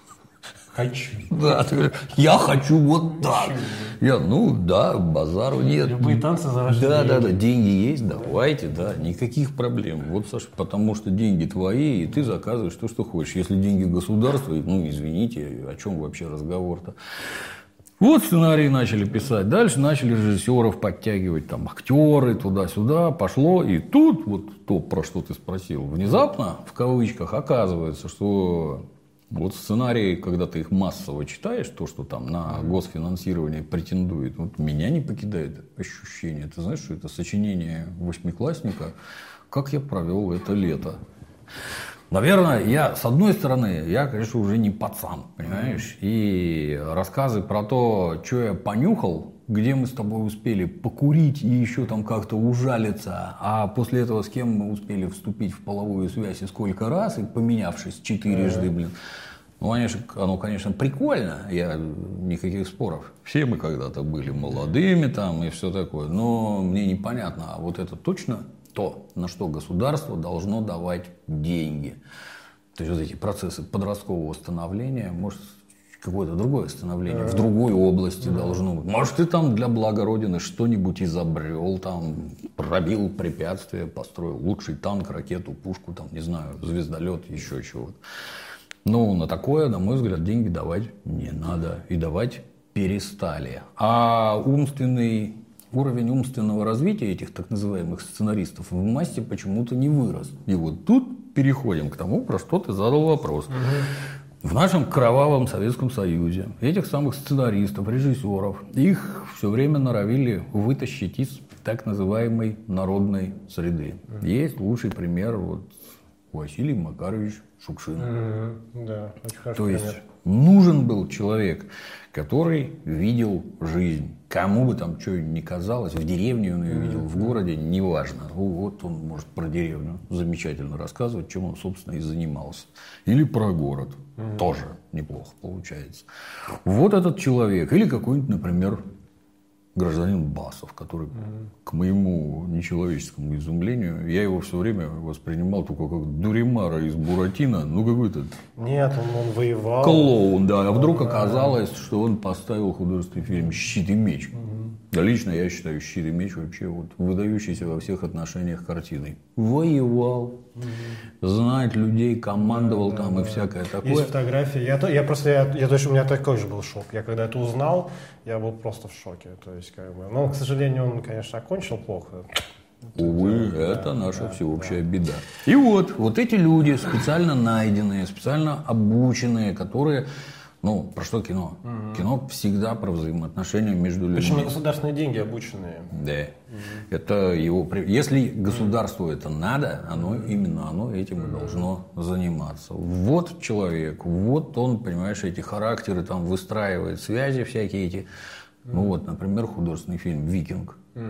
Speaker 1: Хочу.
Speaker 2: Да, ты говоришь, я хочу вот так. Я, ну да, базару нет.
Speaker 1: Любые танцы за ваши
Speaker 2: Да,
Speaker 1: деньги.
Speaker 2: да, да, деньги есть, давайте, да, никаких проблем. Вот, Саша, потому что деньги твои, и ты заказываешь то, что хочешь. Если деньги государства, ну, извините, о чем вообще разговор-то? Вот сценарии начали писать, дальше начали режиссеров подтягивать, там, актеры, туда-сюда, пошло. И тут, вот то, про что ты спросил, внезапно, в кавычках, оказывается, что вот сценарии, когда ты их массово читаешь, то, что там на госфинансирование претендует, вот меня не покидает ощущение. Ты знаешь, что это сочинение восьмиклассника, как я провел это лето. Наверное, я, с одной стороны, я, конечно, уже не пацан, понимаешь? И рассказы про то, что я понюхал, где мы с тобой успели покурить и еще там как-то ужалиться, а после этого с кем мы успели вступить в половую связь и сколько раз, и поменявшись четырежды, блин. Ну, конечно, оно, конечно, прикольно, я никаких споров. Все мы когда-то были молодыми там и все такое, но мне непонятно, а вот это точно то, на что государство должно давать деньги. То есть вот эти процессы подросткового становления, может, какое-то другое становление в другой области должно быть. Может, ты там для блага Родины что-нибудь изобрел, там, пробил препятствия, построил лучший танк, ракету, пушку, там, не знаю, звездолет, еще чего-то. Ну, на такое, на мой взгляд, деньги давать не надо. И давать перестали. А умственный... Уровень умственного развития этих так называемых сценаристов в массе почему-то не вырос. И вот тут переходим к тому, про что ты задал вопрос. Угу. В нашем кровавом Советском Союзе этих самых сценаристов, режиссеров, их все время норовили вытащить из так называемой народной среды. Угу. Есть лучший пример вот, Василий Макарович Шукшин.
Speaker 1: Угу. Да, очень хорошо.
Speaker 2: То есть нужен был человек, который видел жизнь. Кому бы там что ни казалось, в деревне он ее видел, в городе, неважно. Вот он может про деревню замечательно рассказывать, чем он, собственно, и занимался. Или про город. Mm-hmm. Тоже неплохо получается. Вот этот человек. Или какой-нибудь, например, гражданин Басов, который, mm-hmm. к моему нечеловеческому изумлению, я его все время воспринимал только как дуримара из Буратино, ну какой-то...
Speaker 1: Нет, он, он воевал.
Speaker 2: Клоун, да. А вдруг оказалось, что он поставил художественный фильм «Щит и меч». Mm-hmm. Да, лично я считаю «Щит и меч» вообще вот выдающийся во всех отношениях картиной. Воевал, mm-hmm. знает людей, командовал да, там да, и да. всякое такое.
Speaker 1: Есть фотографии. Я, я просто, я, я точно, у меня такой же был шок. Я когда это узнал, я был просто в шоке. То есть, как бы, но, к сожалению, он, конечно, окончил плохо.
Speaker 2: Увы, это, это да, наша да, всеобщая да. беда. И вот, вот эти люди, специально найденные, специально обученные, которые... Ну, про что кино? Угу. Кино всегда про взаимоотношения между людьми.
Speaker 1: Причем на государственные деньги обученные.
Speaker 2: Да. Угу. Это его... Если государству это надо, оно именно оно этим и должно заниматься. Вот человек, вот он, понимаешь, эти характеры там выстраивает, связи всякие эти. Угу. Ну вот, например, художественный фильм «Викинг». Угу.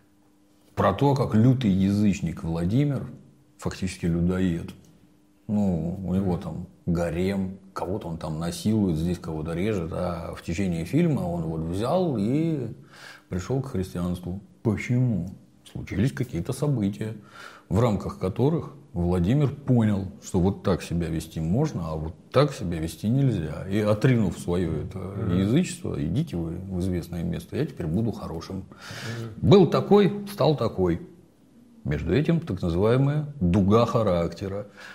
Speaker 2: Про то, как лютый язычник Владимир, фактически людоед. Ну, у него там гарем, кого-то он там насилует, здесь кого-то режет, а в течение фильма он вот взял и пришел к христианству. Почему? Случились какие-то события, в рамках которых Владимир понял, что вот так себя вести можно, а вот так себя вести нельзя. И отринув свое это язычество, идите вы в известное место, я теперь буду хорошим. Был такой, стал такой. Между этим так называемая дуга характера.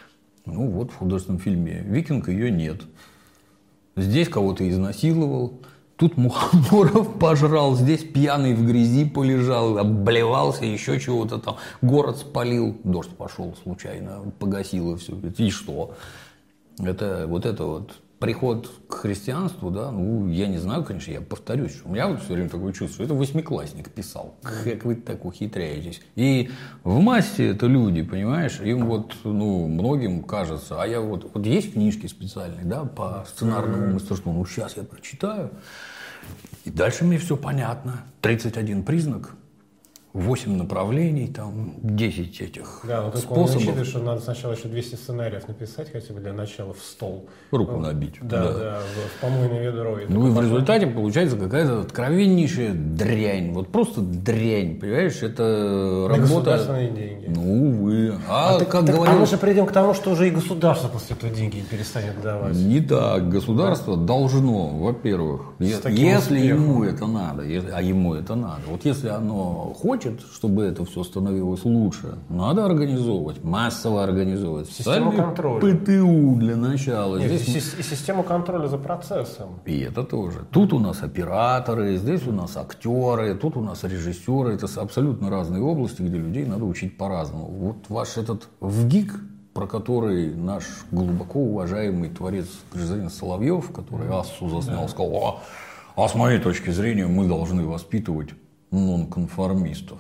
Speaker 2: Ну вот в художественном фильме «Викинг» ее нет. Здесь кого-то изнасиловал, тут мухоморов пожрал, здесь пьяный в грязи полежал, обблевался, еще чего-то там, город спалил, дождь пошел случайно, погасило все. И что? Это вот это вот приход к христианству, да, ну, я не знаю, конечно, я повторюсь, у меня вот все время такое чувство, что это восьмиклассник писал, как вы так ухитряетесь. И в массе это люди, понимаешь, им вот, ну, многим кажется, а я вот, вот есть книжки специальные, да, по сценарному мастерству, ну, сейчас я прочитаю, и дальше мне все понятно. тридцать один признак, восемь направлений, там, десять этих
Speaker 1: да, но
Speaker 2: способов.
Speaker 1: Учитывая, что надо сначала еще двести сценариев написать, хотя бы для начала в стол.
Speaker 2: Руку набить.
Speaker 1: Да, да, да в, в помойное ведро. И
Speaker 2: ну и в результате получается какая-то откровеннейшая дрянь. Вот просто дрянь, понимаешь? Это
Speaker 1: на
Speaker 2: работа...
Speaker 1: государственные деньги.
Speaker 2: Ну, увы. А,
Speaker 1: а ты,
Speaker 2: как
Speaker 1: так,
Speaker 2: говорил...
Speaker 1: а мы же придем к тому, что уже и государство после этого деньги перестанет давать.
Speaker 2: Не так. Государство да? должно, во-первых, если успехом. ему это надо, если, а ему это надо. Вот если оно хочет, чтобы это все становилось лучше, надо организовывать, массово организовывать.
Speaker 1: Систему контроля.
Speaker 2: ПТУ для начала.
Speaker 1: Нет,
Speaker 2: здесь...
Speaker 1: И систему контроля за процессом.
Speaker 2: И это тоже. Тут у нас операторы, здесь у нас актеры, тут у нас режиссеры. Это абсолютно разные области, где людей надо учить по-разному. Вот ваш этот ВГИК, про который наш глубоко уважаемый творец гражданин Соловьев, который Ассу заснял, да. сказал, а, а с моей точки зрения мы должны воспитывать нонконформистов.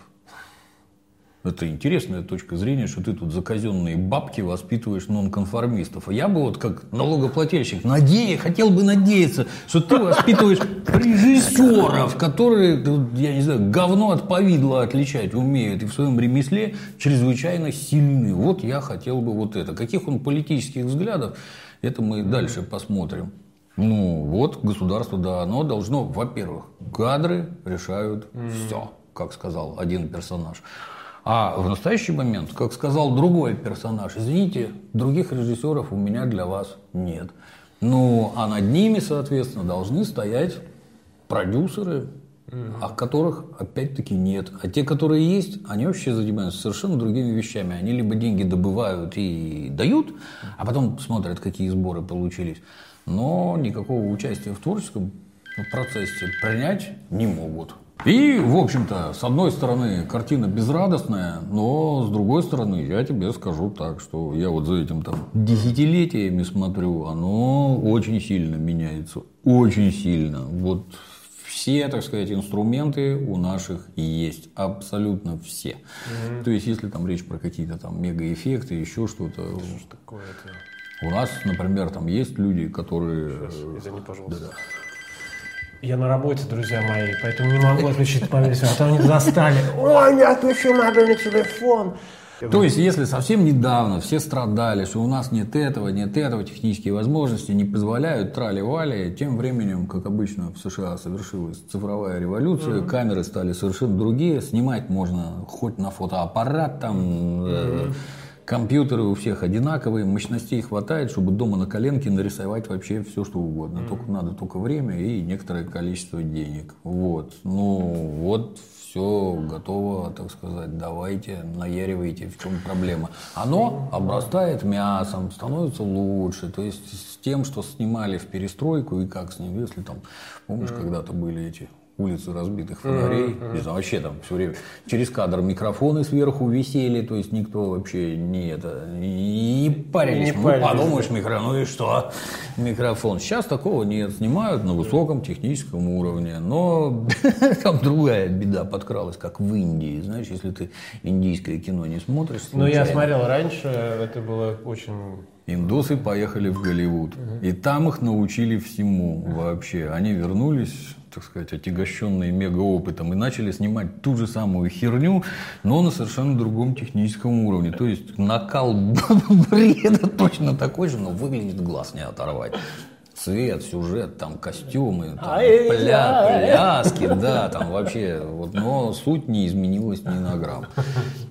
Speaker 2: Это интересная точка зрения, что ты тут за казенные бабки воспитываешь нонконформистов. А я бы вот как налогоплательщик надеюсь, хотел бы надеяться, что ты воспитываешь режиссеров, которые, я не знаю, говно от повидла отличать умеют и в своем ремесле чрезвычайно сильны. Вот я хотел бы вот это. Каких он политических взглядов, это мы дальше посмотрим. Ну, вот государство, да, оно должно, во-первых, кадры решают mm. все, как сказал один персонаж. А в настоящий момент, как сказал другой персонаж, извините, других режиссеров у меня для вас нет. Ну, а над ними, соответственно, должны стоять продюсеры, mm. а которых, опять-таки, нет. А те, которые есть, они вообще занимаются совершенно другими вещами. Они либо деньги добывают и дают, а потом смотрят, какие сборы получились. Но никакого участия в творческом процессе принять не могут. И, в общем-то, с одной стороны, картина безрадостная, но с другой стороны, я тебе скажу так, что я вот за этим там десятилетиями смотрю, оно очень сильно меняется, очень сильно. Вот все, так сказать, инструменты у наших есть, абсолютно все. Mm-hmm. То есть, если там речь про какие-то там мегаэффекты, еще что-то. Что ж такое-то? У нас, например, там есть люди, которые...
Speaker 1: Сейчас, извини, пожалуйста.
Speaker 2: Да-да.
Speaker 1: Я на работе, друзья мои, поэтому не могу отключить мобильный телефон, а то они застали. Ой, не отключу мобильный телефон.
Speaker 2: То есть, если совсем недавно все страдали, что у нас нет этого, нет этого, технические возможности не позволяют, трали-вали, тем временем, как обычно, в США совершилась цифровая революция, mm-hmm. камеры стали совершенно другие, снимать можно хоть на фотоаппарат, там... Mm-hmm. Компьютеры у всех одинаковые, мощностей хватает, чтобы дома на коленке нарисовать вообще все, что угодно. Mm-hmm. Только надо только время и некоторое количество денег. Вот. Ну, вот все готово, так сказать. Давайте, наяривайте, в чем проблема. Оно обрастает мясом, становится лучше. То есть с тем, что снимали в перестройку и как с ним, если там, помнишь, mm-hmm. когда-то были эти... улицы разбитых фонарей, mm-hmm. не знаю, вообще там все время через кадр микрофоны сверху висели, то есть никто вообще не это не парились. Не ну, парились. Подумаешь, микрофон, ну и что? Микрофон. Сейчас такого нет, снимают на высоком техническом уровне, но там другая беда подкралась, как в Индии, знаешь, если ты индийское кино не смотришь.
Speaker 1: Ну я смотрел раньше, это было очень...
Speaker 2: Индусы поехали в Голливуд, mm-hmm. и там их научили всему вообще. Они вернулись, так сказать, отягощенные мегаопытом и начали снимать ту же самую херню, но на совершенно другом техническом уровне. То есть накал бреда точно такой же, но выглядит глаз не оторвать. Цвет, сюжет, там костюмы, там, пля, пляски, да, там вообще, вот, но суть не изменилась ни на грамм.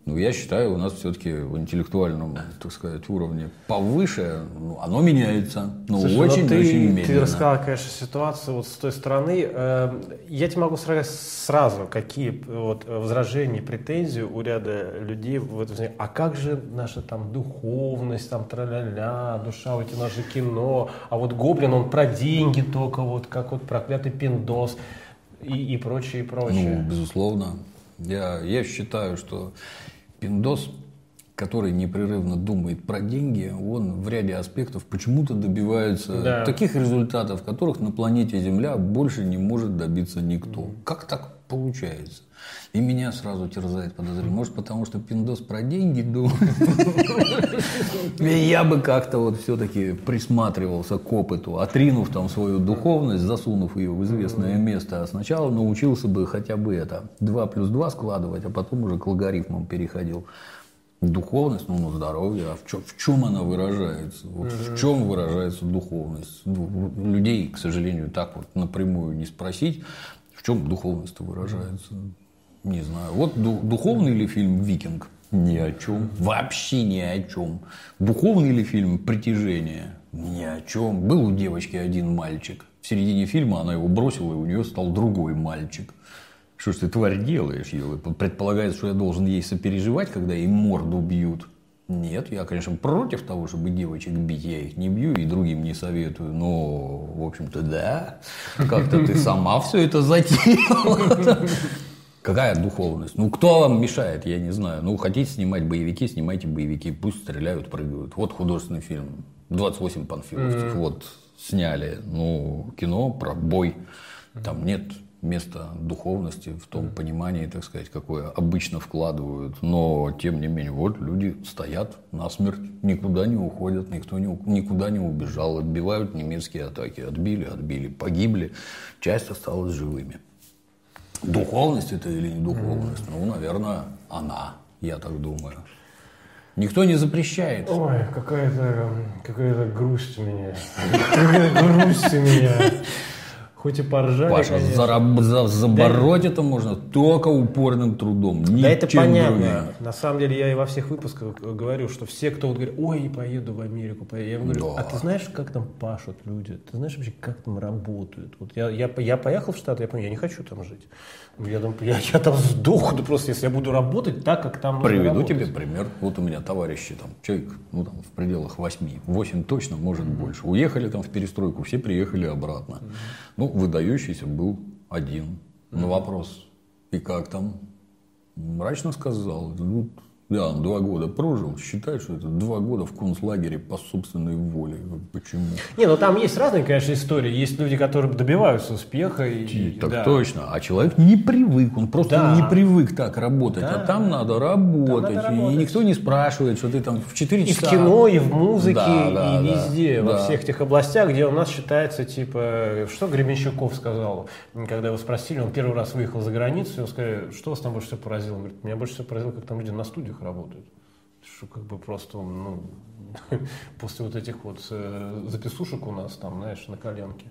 Speaker 2: Ну, я считаю, у нас все-таки в интеллектуальном, так сказать, уровне повыше, ну, оно меняется, но очень-очень
Speaker 1: вот ты,
Speaker 2: медленно.
Speaker 1: Ты рассказал, конечно, ситуацию вот с той стороны. Я тебе могу сказать сразу, какие вот возражения, претензии у ряда людей в этом смысле. А как же наша там духовность, там тра-ля-ля, душа, вот эти наши кино, а вот Гоблин, он про деньги только, вот как вот проклятый пиндос и, и прочее, и прочее.
Speaker 2: Ну, безусловно. Я, я считаю, что пиндос, который непрерывно думает про деньги, он в ряде аспектов почему-то добивается да. таких результатов, которых на планете Земля больше не может добиться никто. Mm-hmm. Как так получается? И меня сразу терзает подозрение. Может, потому что пиндос про деньги думает? Я бы как-то вот все-таки присматривался к опыту, отринув там свою духовность, засунув ее в известное место. А сначала научился бы хотя бы это два плюс два складывать, а потом уже к логарифмам переходил. Духовность, ну, на здоровье. А в чем, в чем она выражается? Вот в чем выражается духовность? Ну, людей, к сожалению, так вот напрямую не спросить, в чем духовность выражается. Не знаю. Вот духовный ли фильм «Викинг»? Ни о чем. Вообще ни о чем. Духовный ли фильм «Притяжение»? Ни о чем. Был у девочки один мальчик. В середине фильма она его бросила, и у нее стал другой мальчик. Что ж ты, тварь, делаешь? Предполагается, что я должен ей сопереживать, когда ей морду бьют. Нет, я, конечно, против того, чтобы девочек бить, я их не бью и другим не советую, но, в общем-то, да, как-то ты сама все это затеяла. Какая духовность? Ну, кто вам мешает, я не знаю. Ну, хотите снимать боевики, снимайте боевики, пусть стреляют, прыгают. Вот художественный фильм, двадцать восемь панфиловских, вот, сняли, ну, кино про бой, там нет место духовности в том понимании, так сказать, какое обычно вкладывают. Но, тем не менее, вот люди стоят насмерть, никуда не уходят, никто не, никуда не убежал, отбивают немецкие атаки. Отбили, отбили, погибли, часть осталась живыми. Духовность это или не духовность? Ну, наверное, она, я так думаю. Никто не запрещает.
Speaker 1: Ой, какая-то, какая-то грусть у меня. Какая-то грусть у меня. Хоть и поржали,
Speaker 2: Паша, зараб- за- забороть да. это можно только упорным трудом.
Speaker 1: Да это понятно. Другим. На самом деле я и во всех выпусках говорю, что все, кто вот говорит, ой, поеду в Америку, поеду. Я говорю, да. а ты знаешь, как там пашут люди? Ты знаешь вообще, как там работают? Вот я, я, я поехал в Штаты, я понял, я не хочу там жить. Я, там, я, я там сдохну просто, если я буду работать так, как там нужно
Speaker 2: Приведу
Speaker 1: работать.
Speaker 2: тебе пример. Вот у меня товарищи, там, человек, ну, там, в пределах восьми, восемь точно, может mm-hmm. больше. Уехали там в перестройку, все приехали обратно. Mm-hmm. Ну, выдающийся был один. Mm-hmm. На вопрос, и как там? Мрачно сказал, ну, да, он два года прожил, считает, что это два года в концлагере по собственной воле. Почему?
Speaker 1: Не, ну там есть разные, конечно, истории. Есть люди, которые добиваются успеха. И,
Speaker 2: и, так
Speaker 1: да.
Speaker 2: точно. А человек не привык, он просто да. не привык так работать. Да. А там надо работать. Там надо работать. И никто не спрашивает, что ты там в четыре часа...
Speaker 1: И в кино, и в музыке,
Speaker 2: да, да,
Speaker 1: и
Speaker 2: да,
Speaker 1: везде.
Speaker 2: Да.
Speaker 1: Во всех тех областях, где у нас считается, типа... Что Гребенщиков сказал, когда его спросили, он первый раз выехал за границу, и он сказал, что вас там больше всего поразило? Он говорит, меня больше всего поразило, как там люди на студиях работают. Что как бы просто, ну, после вот этих вот э, записушек у нас там, знаешь, на коленке.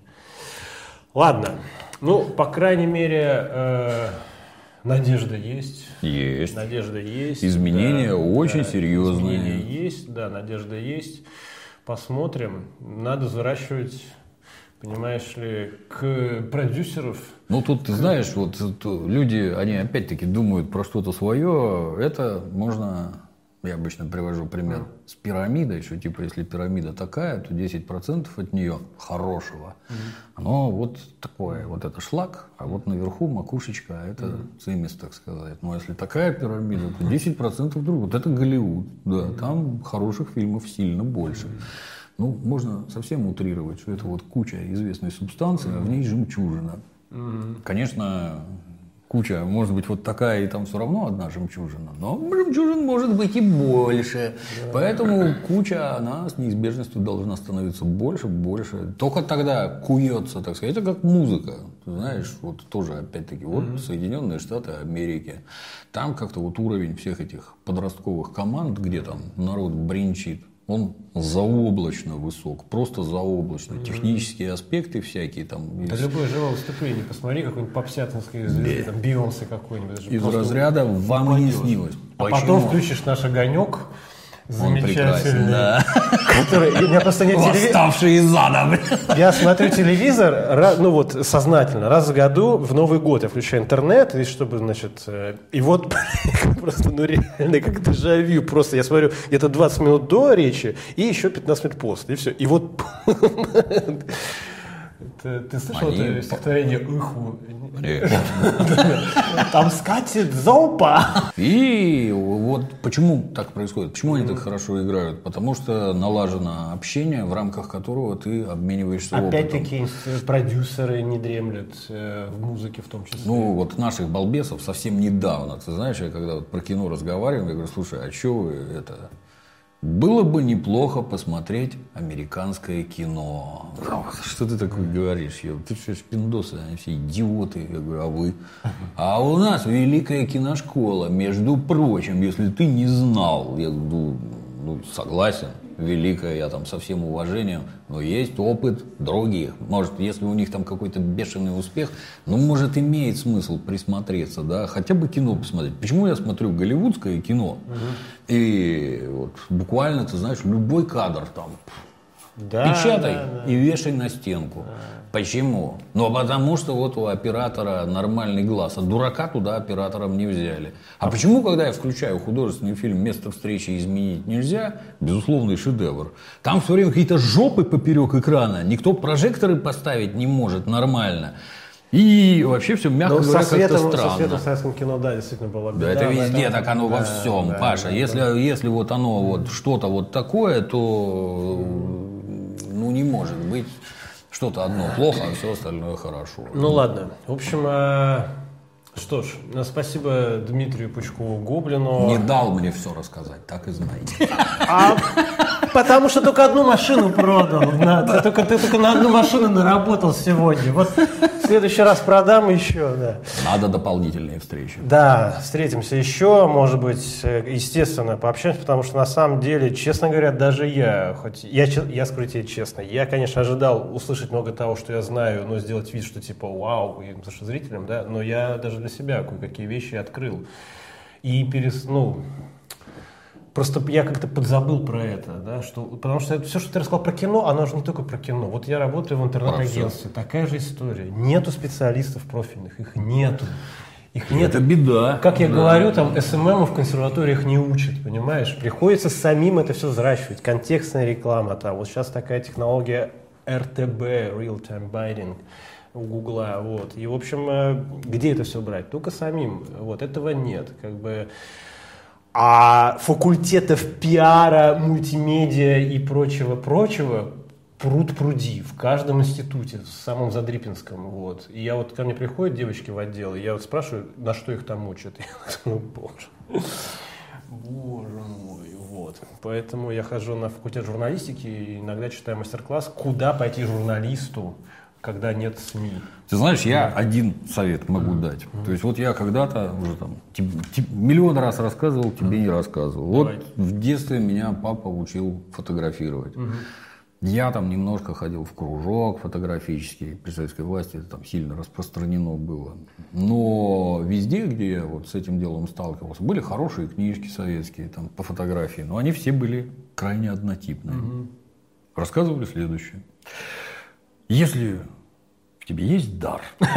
Speaker 1: Ладно, ну, по крайней мере, э, надежда есть.
Speaker 2: Есть.
Speaker 1: Надежда есть.
Speaker 2: Изменения да, очень
Speaker 1: да,
Speaker 2: серьезные.
Speaker 1: Изменения есть, да, надежда есть. Посмотрим. Надо взращивать, понимаешь ли, к продюсеров.
Speaker 2: Ну, тут, ты знаешь, вот люди, они опять-таки думают про что-то свое. Это можно... Я обычно привожу пример mm. с пирамидой, что типа если пирамида такая, то десять процентов от нее хорошего. Mm. Оно вот такое, вот это шлак, а вот наверху макушечка, а это mm. цимис, так сказать. Но если такая пирамида, то десять процентов другого. Вот это Голливуд, да, mm. там хороших фильмов сильно больше. Mm. Ну, можно совсем утрировать, что это вот куча известной субстанции, mm. а в ней жемчужина. Mm. Конечно... Куча, может быть, вот такая, и там все равно одна жемчужина. Но жемчужин может быть и больше. Да. Поэтому куча, она с неизбежностью должна становиться больше, больше. Только тогда куется, так сказать. Это как музыка. Ты знаешь, вот тоже, опять-таки, вот mm-hmm. Соединенные Штаты Америки. Там как-то вот уровень всех этих подростковых команд, где там народ бренчит Он заоблачно высок, просто заоблачно. Mm-hmm. Технические аспекты всякие там.
Speaker 1: Да из... любое живое выступление, посмотри, какой-нибудь попсятинской звезды, там Бейонсе какой-нибудь.
Speaker 2: Из разряда вам и не снилось.
Speaker 1: А Почему? Потом включишь наш огонек. Замечательный.
Speaker 2: Да.
Speaker 1: Который, я просто не
Speaker 2: Восставший из ада.
Speaker 1: Я смотрю телевизор, ну вот сознательно, раз в году в Новый год я включаю интернет, и чтобы, значит, и вот просто, ну реально, как дежавю, просто я смотрю где-то двадцать минут до речи и еще пятнадцать минут после, и все. И вот... Ты, ты слышал Они... это стихотворение «Иху»? Там скатит зопа.
Speaker 2: И вот почему так происходит? Почему они так хорошо играют? Потому что налажено общение, в рамках которого ты обмениваешься опытом.
Speaker 1: Опять-таки продюсеры не дремлют в музыке в том числе.
Speaker 2: Ну вот наших балбесов совсем недавно. Ты знаешь, я когда вот про кино разговариваю, я говорю, слушай, а что вы это... Было бы неплохо посмотреть американское кино. Что ты такое говоришь? Я, ты все шпиндосы, они все идиоты. Я говорю, а вы? А у нас великая киношкола, между прочим, если ты не знал. Я говорю, ну, согласен, великая, я там со всем уважением, но есть опыт других. Может, если у них там какой-то бешеный успех, ну, может, имеет смысл присмотреться, да, хотя бы кино посмотреть. Почему я смотрю голливудское кино? Угу. И вот буквально, ты знаешь, любой кадр там да, печатай да, да. и вешай на стенку. Да. Почему? Ну, потому что вот у оператора нормальный глаз, а дурака туда оператором не взяли. А почему, когда я включаю художественный фильм «Место встречи изменить нельзя», безусловный шедевр, там все время какие-то жопы поперек экрана, никто прожекторы поставить не может нормально. И вообще все, мягко
Speaker 1: Но
Speaker 2: говоря,
Speaker 1: светом,
Speaker 2: как-то странно.
Speaker 1: Со светом в советском кино, да, действительно было беда.
Speaker 2: Да, это везде так оно да, во всем, да, Паша. Да, если, да. если вот оно вот что-то вот такое, то ну не может быть что-то одно плохо, а все остальное хорошо.
Speaker 1: Ну ладно. В общем, э, что ж, спасибо Дмитрию Пучкову-Гоблину.
Speaker 2: Не дал мне все рассказать, так и знаете.
Speaker 1: А потому что только одну машину продал. На, ты, только, ты только на одну машину наработал сегодня. Вот в следующий раз продам еще. Да.
Speaker 2: Надо дополнительные встречи.
Speaker 1: Да, встретимся еще, может быть, естественно, пообщаемся, потому что на самом деле, честно говоря, даже я, хоть я, я скажу тебе честно, я, конечно, ожидал услышать много того, что я знаю, но сделать вид, что типа вау, и потому что зрителям, да, но я даже для себя кое-какие вещи открыл. И перес, ну, просто я как-то подзабыл про это, да, что, потому что это, все, что ты рассказал про кино, оно же не только про кино. Вот я работаю в интернет-агентстве, такая же история. Нету специалистов профильных, их нету. Их нет.
Speaker 2: Это беда.
Speaker 1: Как я
Speaker 2: да.
Speaker 1: говорю, там эс эм эм в консерваториях не учат, понимаешь? Приходится самим это все взращивать. Контекстная реклама, там, вот сейчас такая технология эр тэ бэ, Real Time Bidding, у Гугла, вот. И, в общем, где это все брать? Только самим. Вот, этого нет, как бы. А факультетов пиара, мультимедиа и прочего-прочего пруд-пруди в каждом институте, в самом Задрипинском. Вот. И я вот, ко мне приходят девочки в отдел, и я вот спрашиваю, на что их там учат. И я думаю, боже, боже мой, вот. Поэтому я хожу на факультет журналистики и иногда читаю мастер-класс, куда пойти журналисту, когда нет СМИ.
Speaker 2: Ты знаешь, я да. один совет могу mm-hmm. дать. Mm-hmm. То есть вот я когда-то уже там тебе, тебе, миллион раз рассказывал, тебе mm-hmm. не рассказывал. Давай. Вот в детстве меня папа учил фотографировать. Mm-hmm. Я там немножко ходил в кружок фотографический. При советской власти это там сильно распространено было. Но везде, где я вот с этим делом сталкивался, были хорошие книжки советские там, по фотографии. Но они все были крайне однотипные. Mm-hmm. Рассказывали следующее. Если в тебе есть дар,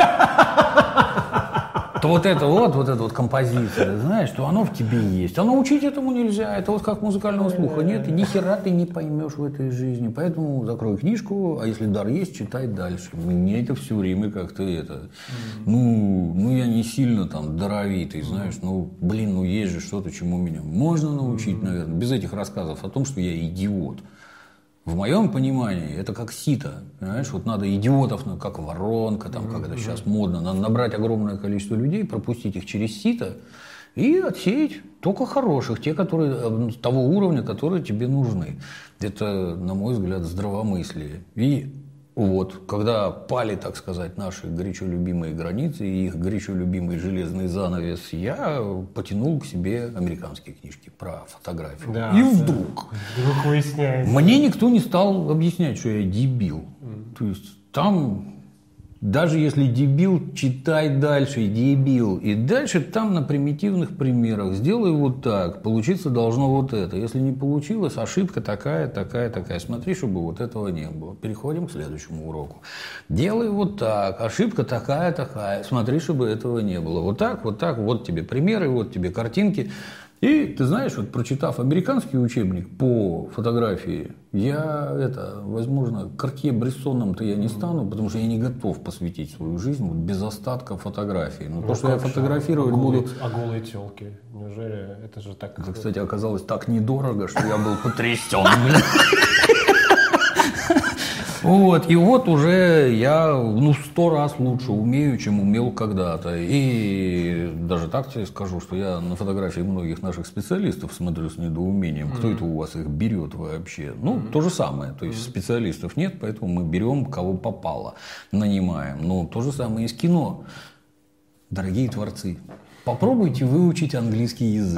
Speaker 2: то вот это вот, вот эта вот композиция, знаешь, что оно в тебе есть. А научить этому нельзя. Это вот как музыкального слуха нет, и ни хера ты не поймешь в этой жизни. Поэтому закрой книжку, а если дар есть, читай дальше. Мне это все время как-то это... Ну, ну, я не сильно там даровитый, знаешь. Ну, блин, ну есть же что-то, чему меня можно научить, наверное. Без этих рассказов о том, что я идиот. В моем понимании это как сито, понимаешь, вот надо идиотов, ну, как воронка, там, как это сейчас модно, надо набрать огромное количество людей, пропустить их через сито и отсеять только хороших, те, которые того уровня, которые тебе нужны. Это, на мой взгляд, здравомыслие. И Вот, когда пали, так сказать, наши горячо любимые границы и их горячо любимый железный занавес, я потянул к себе американские книжки про фотографию.
Speaker 1: Да,
Speaker 2: и вдруг,
Speaker 1: вдруг выясняется.
Speaker 2: Мне никто не стал объяснять, что я дебил. Mm. То есть там, даже если дебил, читай дальше, дебил. И дальше там на примитивных примерах сделай вот так, получиться должно вот это. Если не получилось, ошибка такая, такая, такая. Смотри, чтобы вот этого не было. Переходим к следующему уроку. Делай вот так, ошибка такая, такая. Смотри, чтобы этого не было. Вот так, вот так, вот тебе примеры, вот тебе картинки. И ты знаешь, вот прочитав американский учебник по фотографии, я это, возможно, Картье-Брессоном-то я не стану, потому что я не готов посвятить свою жизнь вот без остатка фотографии. Но ну, то, что я фотографировать а
Speaker 1: голые,
Speaker 2: буду...
Speaker 1: А голые телки? Неужели это же так...
Speaker 2: Это, кстати, оказалось так недорого, что я был потрясен. Вот, и вот уже я, ну, сто раз лучше умею, чем умел когда-то. И даже так тебе скажу, что я на фотографии многих наших специалистов смотрю с недоумением. Кто mm-hmm. это у вас их берет вообще? Ну, mm-hmm. то же самое. То есть, mm-hmm. специалистов нет, поэтому мы берем, кого попало, нанимаем. Ну, то же самое и с кино. Дорогие творцы, попробуйте выучить английский язык.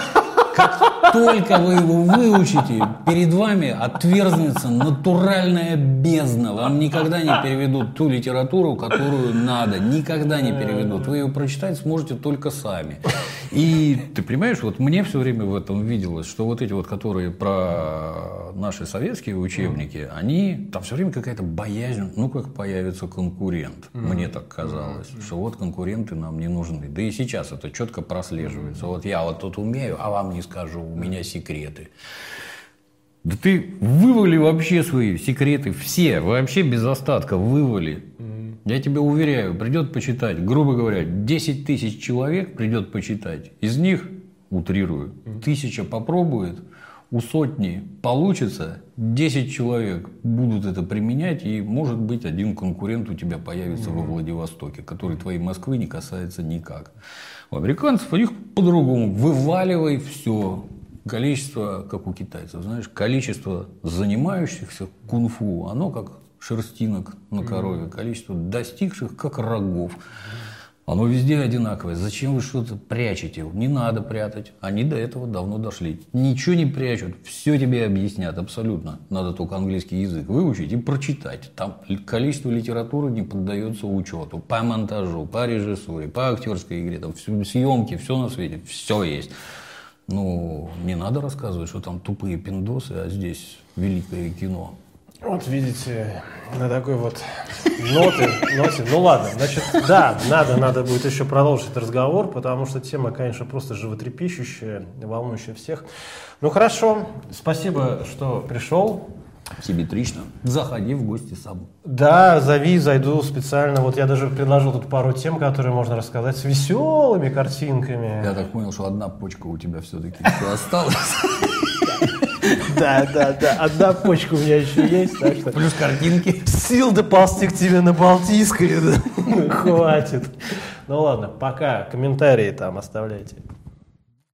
Speaker 2: Как только вы его выучите, перед вами отверзнется натуральная бездна. Вам никогда не переведут ту литературу, которую надо. Никогда не переведут. Вы ее прочитать сможете только сами. И ты понимаешь, вот мне все время в этом виделось, что вот эти вот, которые про наши советские учебники, они, там все время какая-то боязнь, ну как появится конкурент. Мне так казалось, что вот конкуренты нам не нужны. Да и сейчас это четко прослеживается. Вот я вот тут умею, а вам не скажу, у меня секреты. Да ты вывали вообще свои секреты, все, вообще без остатка вывали. Mm-hmm. Я тебе уверяю, придет почитать, грубо говоря, десять тысяч человек придет почитать. Из них, утрирую, mm-hmm. тысяча попробует, у сотни получится, десять человек будут это применять, и, может быть, один конкурент у тебя появится mm-hmm. во Владивостоке, который твоей Москвы не касается никак. У американцев у них по-другому. Вываливай все. Количество, как у китайцев, знаешь, количество занимающихся кунг-фу, оно как шерстинок на корове, количество достигших, как рогов. Оно везде одинаковое. Зачем вы что-то прячете? Не надо прятать. Они до этого давно дошли. Ничего не прячут. Все тебе объяснят абсолютно. Надо только английский язык выучить и прочитать. Там количество литературы не поддается учету. По монтажу, по режиссуре, по актерской игре, там съемки, все на свете. Все есть. Ну, не надо рассказывать, что там тупые пиндосы, а здесь великое кино.
Speaker 1: Вот видите, на такой вот ноте, ноте. Ну ладно, значит, да, надо, надо будет еще продолжить разговор, потому что тема, конечно, просто животрепещущая, волнующая всех. Ну хорошо, спасибо, что пришел.
Speaker 2: Симметрично. Заходи в гости сам.
Speaker 1: Да, зови, зайду специально. Вот я даже предложил тут пару тем, которые можно рассказать с веселыми картинками.
Speaker 2: Я так понял, что одна почка у тебя все-таки еще осталась.
Speaker 1: Да, да, да. Одна почка у меня еще есть.
Speaker 2: Плюс картинки.
Speaker 1: Сил доползти к тебе на Балтийской. Хватит. Ну ладно, пока. Комментарии там оставляйте.